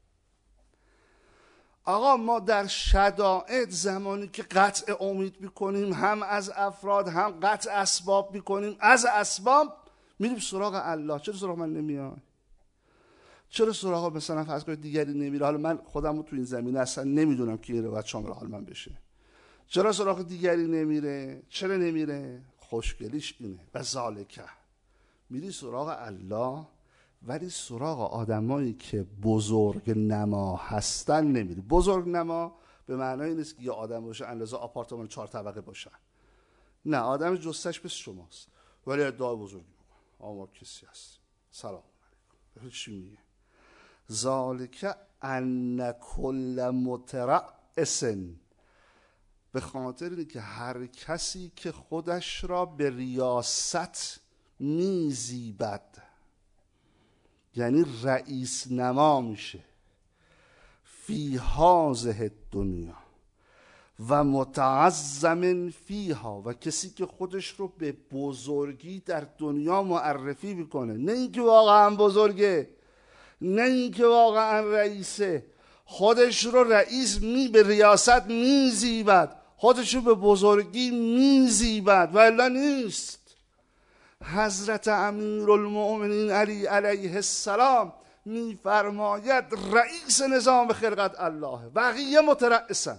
آقا ما در شدائد زمانی که قطع امید میکنیم، هم از افراد هم قطع اسباب میکنیم، از اسباب میریم سراغ الله. چرا سراغ من نمیای؟ چرا سراغ مثلا فرض کنید دیگری نمیره؟ حالا من خودم رو تو این زمینه اصلا نمیدونم که این روایت شامل حال من بشه. چرا سراغ دیگری نمیره؟ چرا نمیره؟ خوشگلیش اینه. و ذالکه، میری سراغ الله ولی سراغ آدمایی که بزرگ نما هستن نمیری. بزرگ نما به معنای نیست که یه آدم باشه اندازه آپارتمان چهار طبقه باشه. نه، آدم جستش به شماست ولی ادعای بزرگی میکنه. آما کسی هست، سلام علیکم. چی میگه؟ ذالک ان کل مترأس، به خاطر اینه که هر کسی که خودش را به ریاست میزیبد، یعنی رئیس نما میشه، فی هذه دنیا و متعظم فیها، و کسی که خودش رو به بزرگی در دنیا معرفی میکنه، نه اینکه واقعا بزرگه، نه اینکه واقعا رئیسه، خودش رو رئیس می به ریاست میزیبد، خودش رو به بزرگی میزیبد و الا نیست. حضرت امیرالمؤمنین علی علیه السلام میفرماید رئیس نظام خلقت الله، بقیه مترأسن.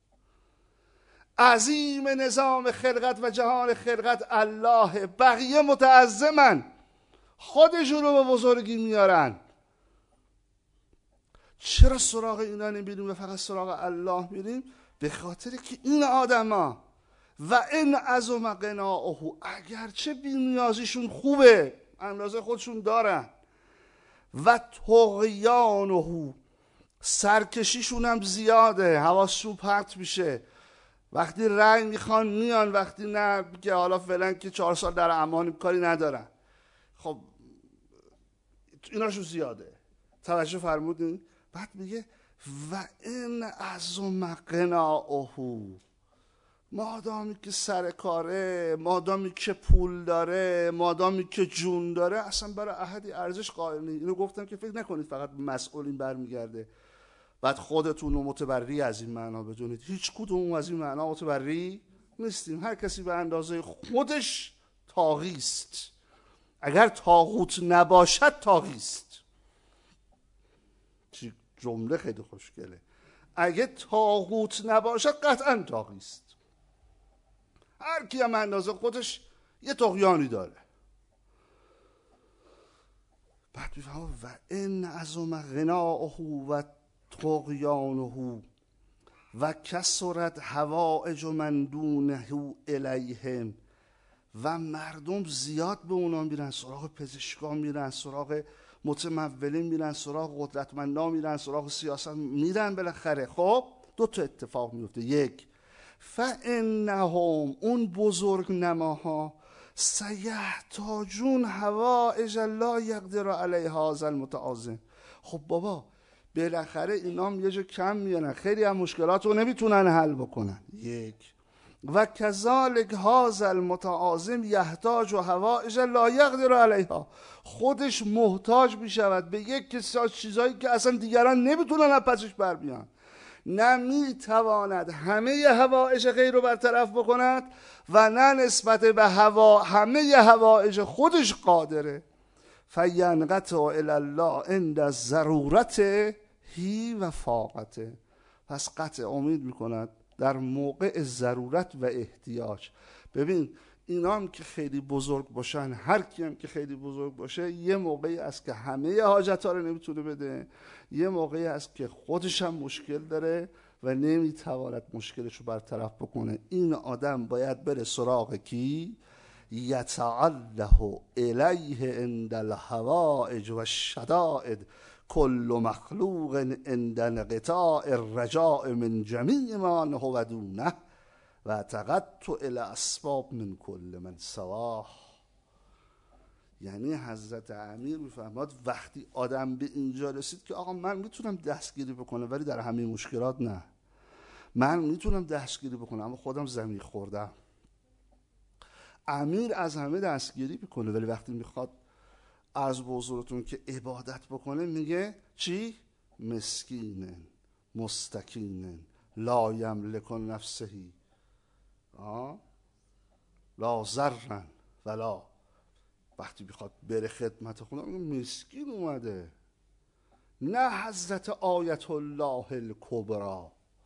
عظیم نظام خلقت و جهان خلقت الله، بقیه متعظمن، خودشون رو به بزرگی میارن. چرا سراغ اینا نمیریم و فقط سراغ الله میریم؟ به خاطر که این آدما و این عظم قناعه، اگرچه بی‌نیازیشون خوبه، اندازه خودشون دارن، و طغیانه، سرکشیشون هم زیاده، حواسشون پرت میشه، وقتی رأی میخوان میان، وقتی نه که حالا فعلا که چهار سال در امانیم کاری ندارن. خب ایناشو زیاده. توجه فرمودین؟ بعد میگه و این عظم قناعه، مادامی که سر کاره، مادامی که پول داره، مادامی که جون داره، اصلا برای احدی ارزش قائل نیست. اینو گفتم که فکر نکنید فقط مسئولین برمیگرده بعد خودتون رو متبری از این معنا بدونید. هیچ کدوم از این معنا متبری نیستیم. هر کسی به اندازه خودش طاغی است. اگر طاغوت نباشد طاغی است. چی جمله خیلی خوشگله. اگه طاغوت نباشد قطعا طاغی است. هر کی هم اندازه خودش یه طغیانی داره. بعد میفهمه و ان عظم غناءه و طغیانه و کثرت حوائج من دونه الیهم، و مردم زیاد به اونا میرن، سراغ پزشکان میرن، سراغ متمولین میرن، سراغ قدرتمندان میرن، سراغ سیاست میرن. بالاخره خب دو تا اتفاق میفته. یک، فانهم اون بزرگ نماها سیحتاجون حوائج لا یقدر علیها هذا المتعاظم. خب بابا بالاخره اینا هم یه جا کم میانن، خیلی هم مشکلات رو نمیتونن حل بکنن. یک، و کذالک هذا المتعاظم یحتاج و حوائج لا یقدر علیها، خودش محتاج میشود به یک چیزایی که اصلا دیگران نمیتونن از پسش بر بیان. نمیتواند همه حوائج غیر رو برطرف بکند و نه نسبت به هوا همه حوائج خودش قادره. فینقطع الی الله عند الضرورت هی و فاقته، پس قطع امید میکند در موقع ضرورت و احتیاج. ببین اینا هم که خیلی بزرگ باشن، هر کی هم که خیلی بزرگ باشه، یه موقعی است که همه حاجت ها رو نمیتونه بده، یه موقعی است که خودش هم مشکل داره و نمیتواند مشکلش رو برطرف بکنه. این آدم باید بره سراغ کی؟ یتعله الیه عند الحوائج و الشدائد کل مخلوق عند انقطاع الرجاء من جمیع ما هو دونه و تقطع الاسباب من کل من سواه. یعنی حضرت امیر میفهمد وقتی آدم به اینجا رسید که آقا من میتونم دستگیری بکنم ولی در همه مشکلات نه، من میتونم دستگیری بکنم اما خودم زمین خوردم. امیر از همه دستگیری میکنه ولی وقتی میخواد عرض به حضورتون که عبادت بکنه میگه چی؟ مسکینن مستکینن لا یملک نفسه لا ضرا ولا، وقتی بخواد بره خدمت خدا میگه مسکین اومده. نه حضرت آیت الله الکبری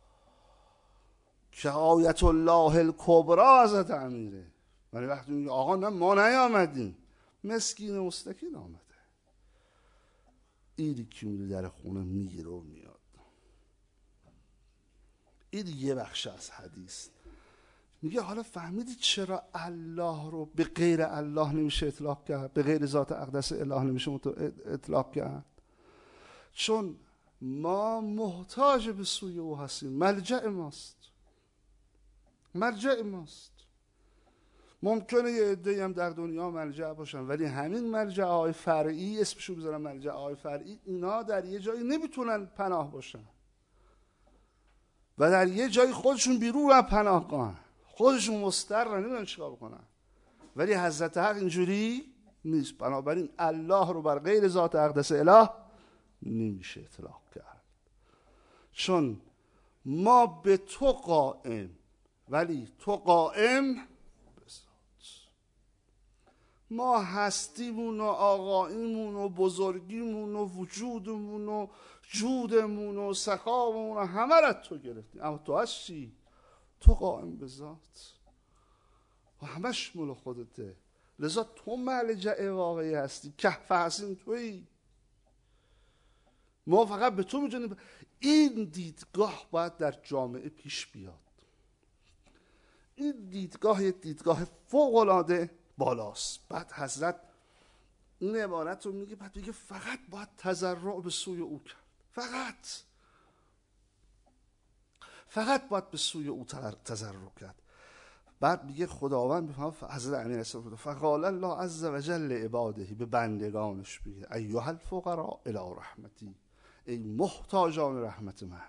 که آیت الله الکبری حضرت امیره، ولی وقتی میگه آقا نه ما نیامدیم، مسکین مستکین آمده. ایدی که میره در خونه میگیره و میاد. این یه بخش از حدیث. میگه حالا فهمیدید چرا الله رو به غیر الله نمیشه اطلاق کرد، به غیر ذات اقدس اله نمیشه اطلاق کرد؟ چون ما محتاج به سوی او هستیم، ملجأ ماست، ملجأ ماست. ممکنه یه عده‌ای هم در دنیا ملجأ باشن ولی همین ملجأ های فرعی، اسمشو بذارم ملجأ های فرعی، اینا در یه جایی نمیتونن پناه باشن و در یه جایی خودشون بیرون و پناهگاهن، خودشون مسترن، نمیدونن چیکار بکنن. ولی حضرت حق اینجوری نیست. بنابراین الله رو بر غیر ذات اقدس اله نمیشه اطلاق کرد، چون ما به تو قائم ولی تو قائم به ذات. ما هستیمون و آقاییمون و بزرگیمون و وجودمون و جودمون و سخاومون و همه را تو گرفتی، اما تو هستی، تو قائم به ذات و همش مال خودته. لذا تو ملجأ واقعی هستی، کهف حسین تویی. ما فقط به تو میتونیم. این دیدگاه باید در جامعه پیش بیاد. این دیدگاه یه دیدگاه فوق‌العاده بالاست. بعد حضرت این عبارت رو میگه، بعد میگه فقط باید تضرع به سوی او کرد، فقط فقط باید به سوی او تضرع کرد. بعد میگه خداوند بفهم حضرت امیر اسلام فقال الله عز وجل عباده، به بندگانش میگه ایها الفقراء الی رحمتی، ای محتاجان رحمت من،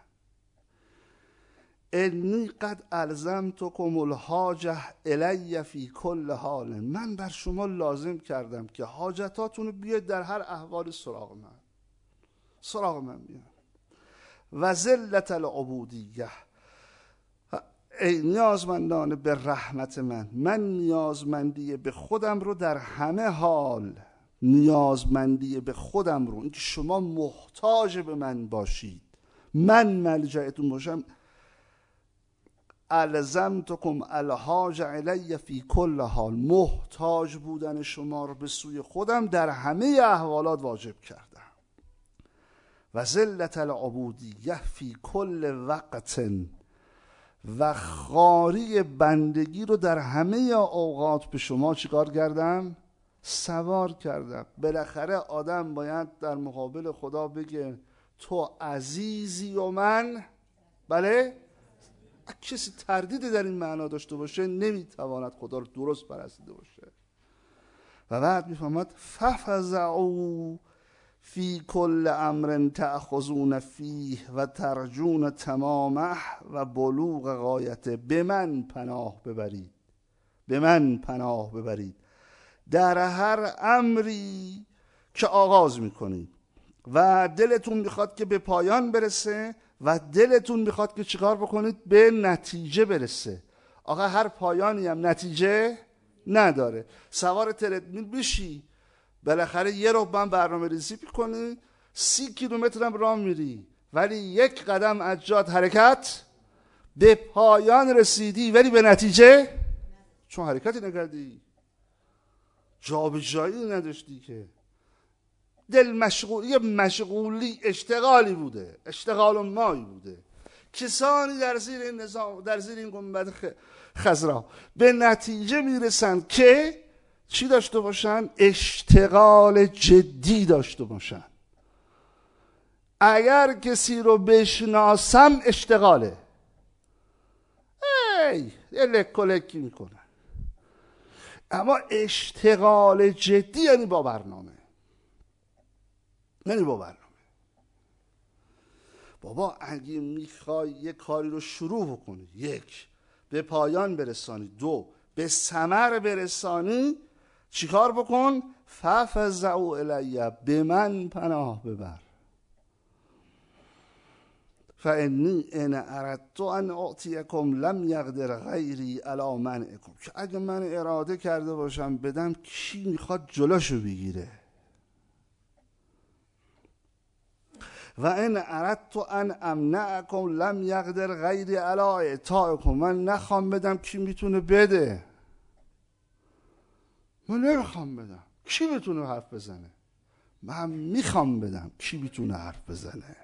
انی قد الزمتکم الحاجه الی فی کل حال، من بر شما لازم کردم که حاجتاتون رو بیاید در هر احوال سراغ من سراغ من بیاید. و ذلت العبودیه، ای نیازمندان به رحمت من، من نیازمندی به خودم رو در همه حال، نیازمندی به خودم رو، اینکه شما محتاج به من باشید، من ملجأتون باشم، الزمتکم الحاج علی فی کل حال، محتاج بودن شما رو به سوی خودم در همه احوالات واجب کردم. و ذلت العبودیه فی کل وقت، و خاری بندگی رو در همه اوقات به شما چیکار کردم؟ سوار کردم. بالاخره آدم باید در مقابل خدا بگه تو عزیزی و من بله؟ کسی تردیدی در این معنا داشته باشه نمیتواند خدا رو درست پرستیده باشه. و بعد میفهمد ففزعوا فی کل امر تأخذون فیه و ترجون تمامه و بلوغ غایته، به من پناه ببرید، به من پناه ببرید در هر امری که آغاز میکنید و دلتون میخواد که به پایان برسه و دلتون میخواد که چیکار بکنید؟ به نتیجه برسه. آقا هر پایانی هم نتیجه نداره. سوار تردمیل بشی بالاخره یه رو هم برنامه ریزی میکنی، سی کیلومتر هم راه میری ولی یک قدم از جات حرکت، به پایان رسیدی ولی به نتیجه چون حرکتی نکردی، جا به جایی نداشتی، که دل مشغولی مشغولی اشتغالی بوده، اشتغال و مایی بوده. کسانی در زیر این نظام، در زیر این گنبد خضرا به نتیجه میرسن که چی داشته باشن؟ اشتغال جدی داشته باشن. اگر کسی رو بشناسم اشتغاله، ای یه لکلکی میکنه، اما اشتغال جدی یعنی با برنامه، یعنی با برنامه. بابا اگه میخوای یه کاری رو شروع بکنی، یک به پایان برسانی، دو به ثمر برسانی، چیکار بکن؟ ففزعوا الی، به من پناه ببر. فانی ان اردت ان اعطیکم لم یقدر غیری علی منعکم، که اگه من اراده کرده باشم بدم کی میخواد جلوشو بگیره؟ و ان اردت ان امنعکم لم یقدر غیری علی اعطایکم، من نخوام بدم کی میتونه بده؟ من نمیخوام بدم، کی میتونه حرف بزنه؟ من میخوام بدم، کی میتونه حرف بزنه؟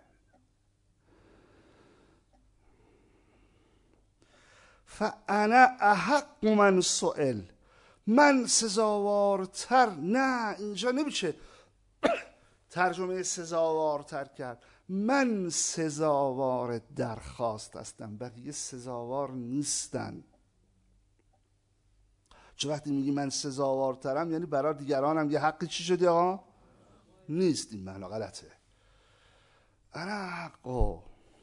فانا احق من سئل، من سزاوارتر، نه اینجا نمیشه ترجمه سزاوارتر کرد، من سزاوار درخواست هستم، بقیه سزاوار نیستن. چه وقتی میگی من سزاوارترم یعنی برای دیگرانم یه حقی چی شدی آقا؟ نیست، این معنا غلطه. انا حق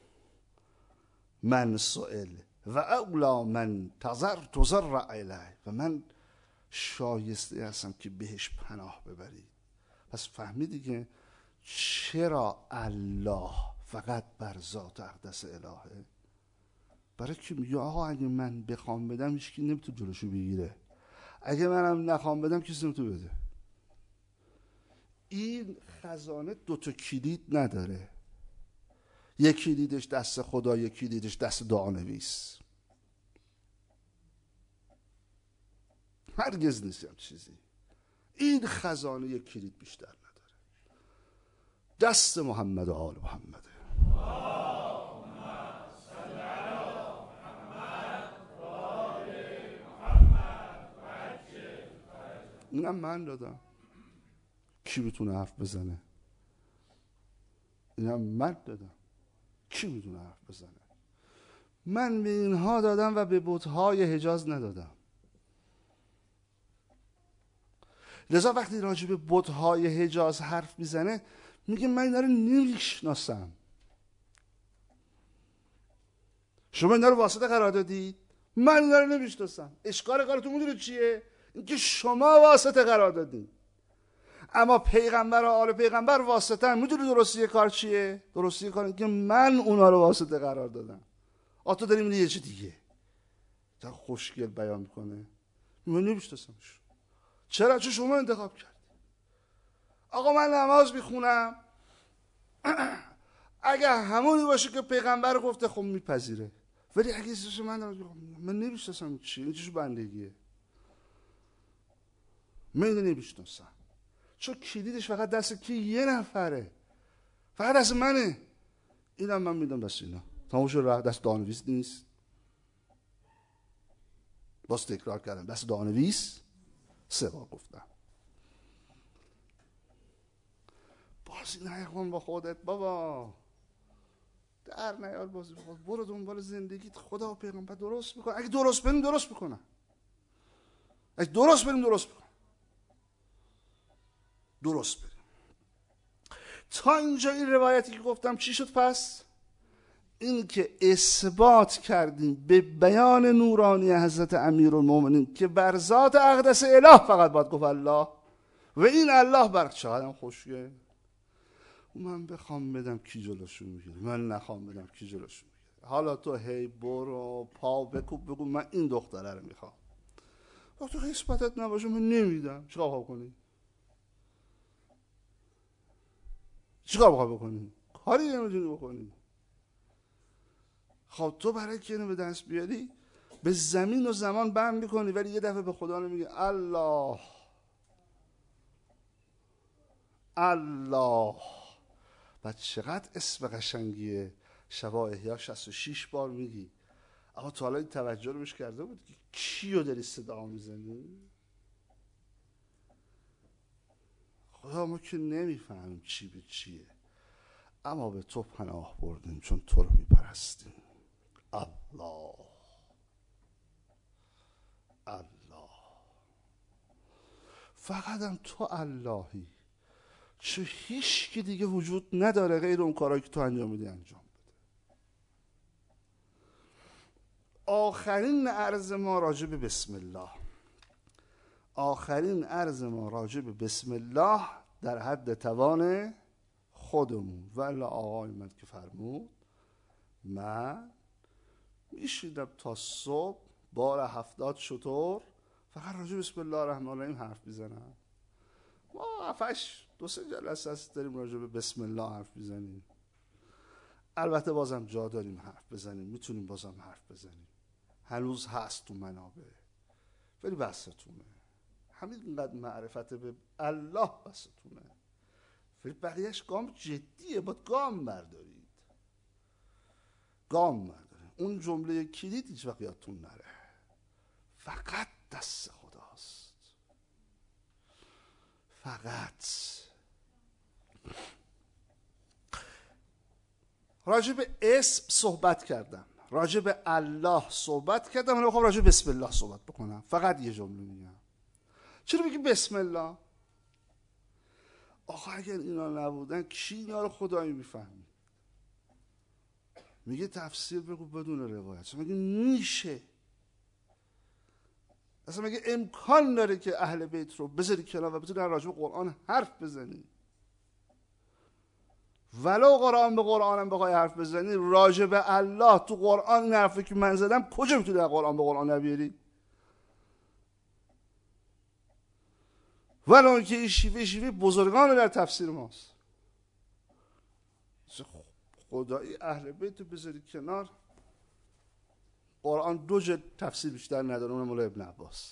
من سئل و اولا من تزر تزر الیه، و من شایسته هستم که بهش پناه ببرید. پس فهمیدی که چرا الله فقط بر ذات اقدس الهه؟ برای که میگه آقا اگه من بخوام بدم هیچکی نمیتونه جلوشو بگیره، اگه منم نخوام بدم کسی نمیتونه بده. این خزانه دوتا کلید نداره، یک کلیدش دست خدا، یک کلیدش دست دعانویس. هرگز نیست هم چیزی. این خزانه یک کلید بیشتر نداره، دست محمد و آل محمده. اینم من دادم، کی میتونه حرف بزنه؟ اینم من دادم، کی میتونه حرف بزنه؟ من به اینها دادم و به بت‌های حجاز ندادم. لذا وقتی راجع به بت‌های حجاز حرف میزنه میگه من اینا رو نمیشناسم. شما اینا رو واسطه قرار دادید، من اینا رو نمیشناسم. اشکال کارتون میدونید چیه؟ اینکه شما واسطه قرار دادید. اما پیغمبر و آل پیغمبر واسطه هم. میدونی درستی کار چیه؟ درستی کار اینکه من اونا رو واسطه قرار دادم. آ تو داری میگی یه چیز دیگه. تا خوشگل بیان میکنه. من نمیشناسمش. چرا؟ چون شما انتخاب کردی. آقا من نماز میخونم، اگه همونی باشه که پیغمبر گفته خب میپذیره. ولی اگه چیزی من من نمیشناسم چی، این چیزو بندگیه. من نمیشناسم. چون کلیدش فقط دست کی؟ یه نفره. فقط دست منه. اینم من میدم دست اینا. تموم شد. دست دانویس نیست. باز تکرار کردم دست دانویس سه بار گفتم. بازی نکن با خودت بابا، در نیار بازی با خودت. برو دنبال زندگیت. خدا و پیغمبر درست میکنه. اگه درست بریم درست میکنن. اگه درست بریم درست میکنن. درست بریم. تا اینجا این روایتی که گفتم چی شد پس؟ این که اثبات کردیم به بیان نورانی حضرت امیرالمومنین که بر ذات اقدس اله فقط باید گفت الله، و این الله بر چقدرم خوشگه. من بخوام بدم کی جلوشو میگیره، من نخوام بدم کی جلوشو میگیره. حالا تو هی برو پا بکوب بگو من این دختره رو میخوام. وقتی قسمتت نباشه من نمیدم. چیکار بخوام کنی؟ چیکار بخوام بکنی؟ کاری نمیتونی بکنی. خب تو برای که اینو به دست بیاری به زمین و زمان بند میکنی، ولی یه دفعه به خدا نمیگه الله الله. و چقدر اسم قشنگیه. شبا احیا شصت و شش بار میگی. اما تا حالا این توجه رو بهش کرده بود که کیو داری صدا میزنی؟ خدا ما که نمیفهمیم چی به چیه، اما به تو پناه بردیم چون تو رو میپرستیم. الله الله. فقط هم تو اللهی، چه هیچ کی دیگه وجود نداره غیر اون کارهایی که تو انجام میدی انجام بده. آخرین عرض ما راجع به بسم الله، آخرین عرض ما راجع به بسم الله در حد توان خودمون. ولی آقای من که فرمود من میشیدم تا صبح بار هفتاد شطور فقط راجع به بسم الله الرحمن الرحیم حرف میزنم. ما افش دو سه جلسه است داریم راجع به بسم الله حرف میزنیم. البته بازم جا داریم حرف بزنیم، میتونیم بازم حرف بزنیم، هنوز هست تو منابع، ولی بستونه همین اینقدر معرفت به الله بستونه، ولی بقیهش گام جدیه. باید گام بردارید، گام بردارید. اون جمله کلید هیچ وقت یادتون نره، فقط دست خداست. فقط راجع به اسم صحبت کردم، راجع به الله صحبت کردم، حالا میخوام راجع به بسم الله صحبت بکنم. فقط یه جمله میگم. چرا میگی بسم الله؟ آخه اگر اینا نبودن کی اینا رو خدایی میفهمی؟ میگه تفسیر بگو بدون روایت. میگه میشه، اصلا میگه امکان داره که اهل بیت رو بذاری کنار و بتونی راجع به قرآن حرف بزنی. ولو قرآن به قرآن هم بخوای حرف بزنی راجع به الله تو قرآن این حرفی که من زدم کجا میتونی قرآن به قرآن نبیاری؟ ولو اینکه این شیوه شیوه بزرگان در تفسیر ماست. خدایی اهل بیت رو بذاری کنار، قرآن دو جلد تفسیر بیشتر نداره، اون مولا ابن عباس.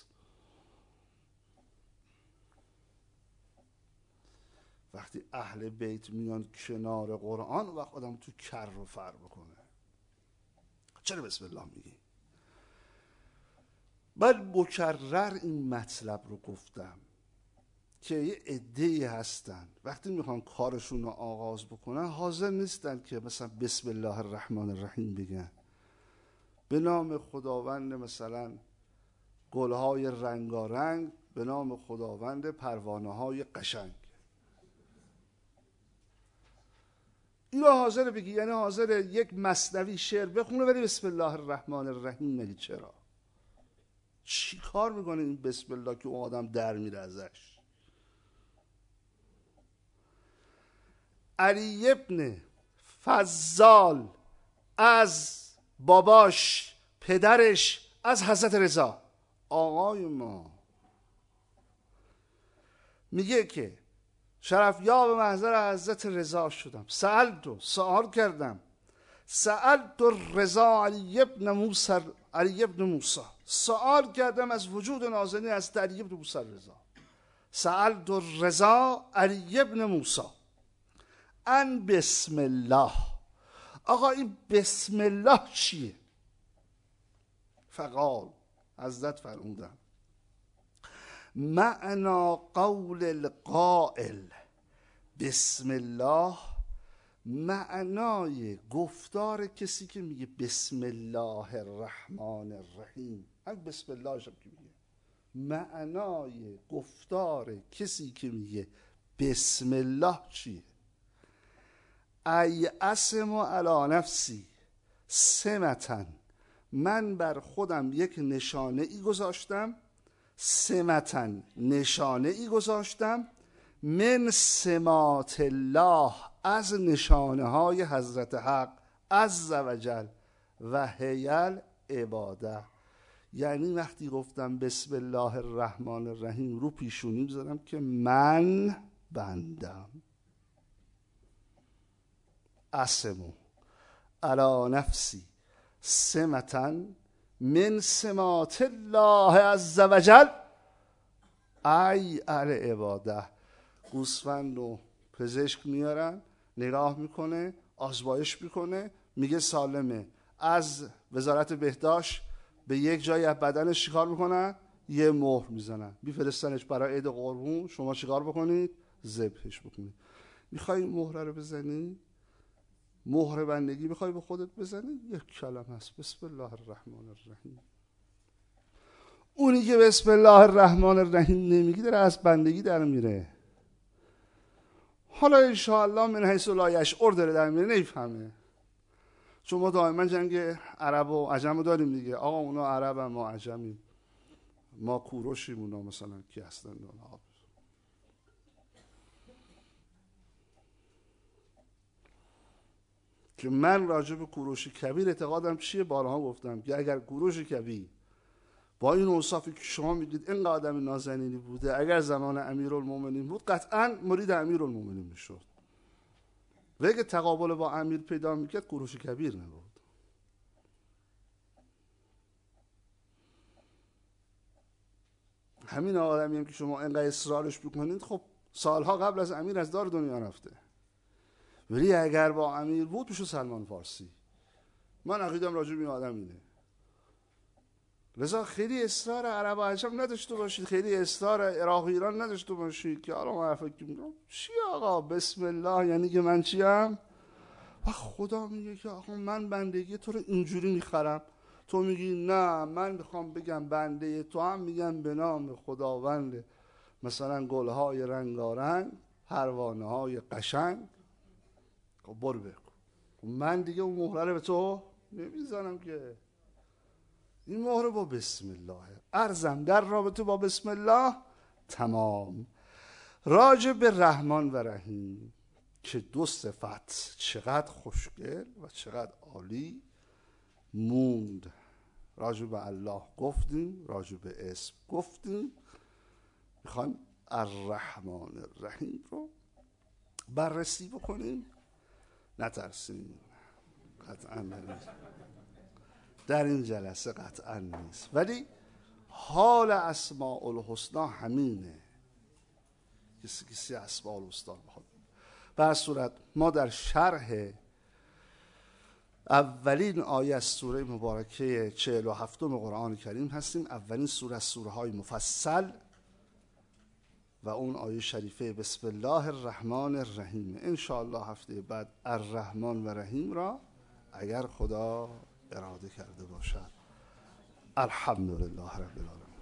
وقتی اهل بیت میان کنار قرآن وقت آدم تو کر رو فر بکنه. چرا بسم الله میگی؟ من مکرر این مطلب رو گفتم که یه عده‌ای هستن وقتی میخوان کارشون رو آغاز بکنن حاضر نیستن که مثلا بسم الله الرحمن الرحیم بگن، به نام خداوند مثلا گلهای رنگارنگ به نام خداوند پروانه های قشنگ. اینو حاضر بگی، یعنی حاضر یک مثنوی شعر بخونه ولی بسم الله الرحمن الرحیم نگی. چرا؟ چی کار میکنه این بسم الله که اون آدم در میره ازش؟ علی ابن فضال از باباش، پدرش، از حضرت رضا آقای ما میگه که شرفیاب به محضر حضرت رضا شدم، سألتو سوال کردم، سألت رضا علی ابن موسی علی ابن موسی سوال کردم از وجود نازنین از علی ابن موسی رضا. سألت رضا علی ابن موسی ان بسم الله. آقا این بسم الله چیه؟ فقال حضرت فرمودن معنا قول القائل بسم الله، معنای گفتار کسی که میگه بسم الله الرحمن الرحیم. هم بسم الله شب که میگه معنای گفتار کسی که میگه بسم الله چیه؟ ای اسم علی نفسی سمتن، من بر خودم یک نشانه ای گذاشتم، سمتن نشانه ای گذاشتم، من سمات الله از نشانه های حضرت حق عز و جل و هیل عباده. یعنی وقتی گفتم بسم الله الرحمن الرحیم رو پیشونی بذارم که من بندم. اسمو علی نفسی سمتن من سمات الله عز و جل ای ال عباده. گوسفند و پزشک میارن، نگاه میکنه، آزمایش میکنه، میگه سالمه. از وزارت بهداشت به یک جایی از بدنش چیکار میکنن؟ یه مهر میزنن، میفرستنش برای عید قربون. شما چیکار بکنید؟ ذبحش بکنید. میخوای این مهر رو بزنی؟ مهر بندگی میخوای به خودت بزنی؟ یک کلمه هست، بسم الله الرحمن الرحیم. اونی که بسم الله الرحمن الرحیم نمیگی داره از بندگی در میره. حالا انشاءالله من حیث لا یشعر داره در میره، نمیفهمه. چون ما دائما جنگ عرب و عجم داریم دیگه. آقا اونا عرب هم ما عجمیم، ما کوروشیم اونا مثلا کی هستن اونا. که من راجع به کوروش کبیر اعتقادم چیه؟ بارها گفتم که اگر کوروش کبیر با این اوصافی که شما میگید این آدم نازنینی بوده، اگر زمان امیرالمومنین بود قطعا مرید امیرالمومنین میشد. و اگه تقابل با امیر پیدا میکرد کوروش کبیر نبود. همین آدمی هم که شما اینقدر اصرارش بکنید خب سالها قبل از امیر از دار دنیا رفته. ولی اگر با امیر بود میشه سلمان فارسی. من عقیدم راجع به این آدم اینه. لذا خیلی اصرار عرب و عجم نداشته باشید، خیلی اصرار عراق و ایران نداشته باشید که حالا من فکر میگم چی آقا بسم الله یعنی که من چیم؟ و خدا میگه که آقا من بندگی تو رو اینجوری میخرم، تو میگی نه من میخوام بگم بنده تو هم میگم به نام خداوند مثلا گلهای رنگارنگ، پروانه های قشنگ. خب برو بگو. من دیگه اون مهره رو به تو نمیزنم که. این مهره با بسم الله ارزم در رابطه با بسم الله تمام. راجع به رحمان و رحیم که دو صفت چقدر خوشگل و چقدر عالی موند. راجع به الله گفتیم، راجع به اسم گفتیم، میخوایم الرحمن الرحیم رو بررسی بکنیم. نترسیم، قطعا نیست در این جلسه، قطعا نیست، ولی حال اسماء الحسنا همینه. کسی کسی اسماء الحسنا بخواد. به هر صورت ما در شرح اولین آیه از سوره مبارکه چهل و هفتم قرآن کریم هستیم. اولین سوره از سوره های مفصل و اون آیه شریفه بسم الله الرحمن الرحیم. انشاءالله هفته بعد الرحمن و رحیم را اگر خدا اراده کرده باشد. الحمدلله رب العالمین.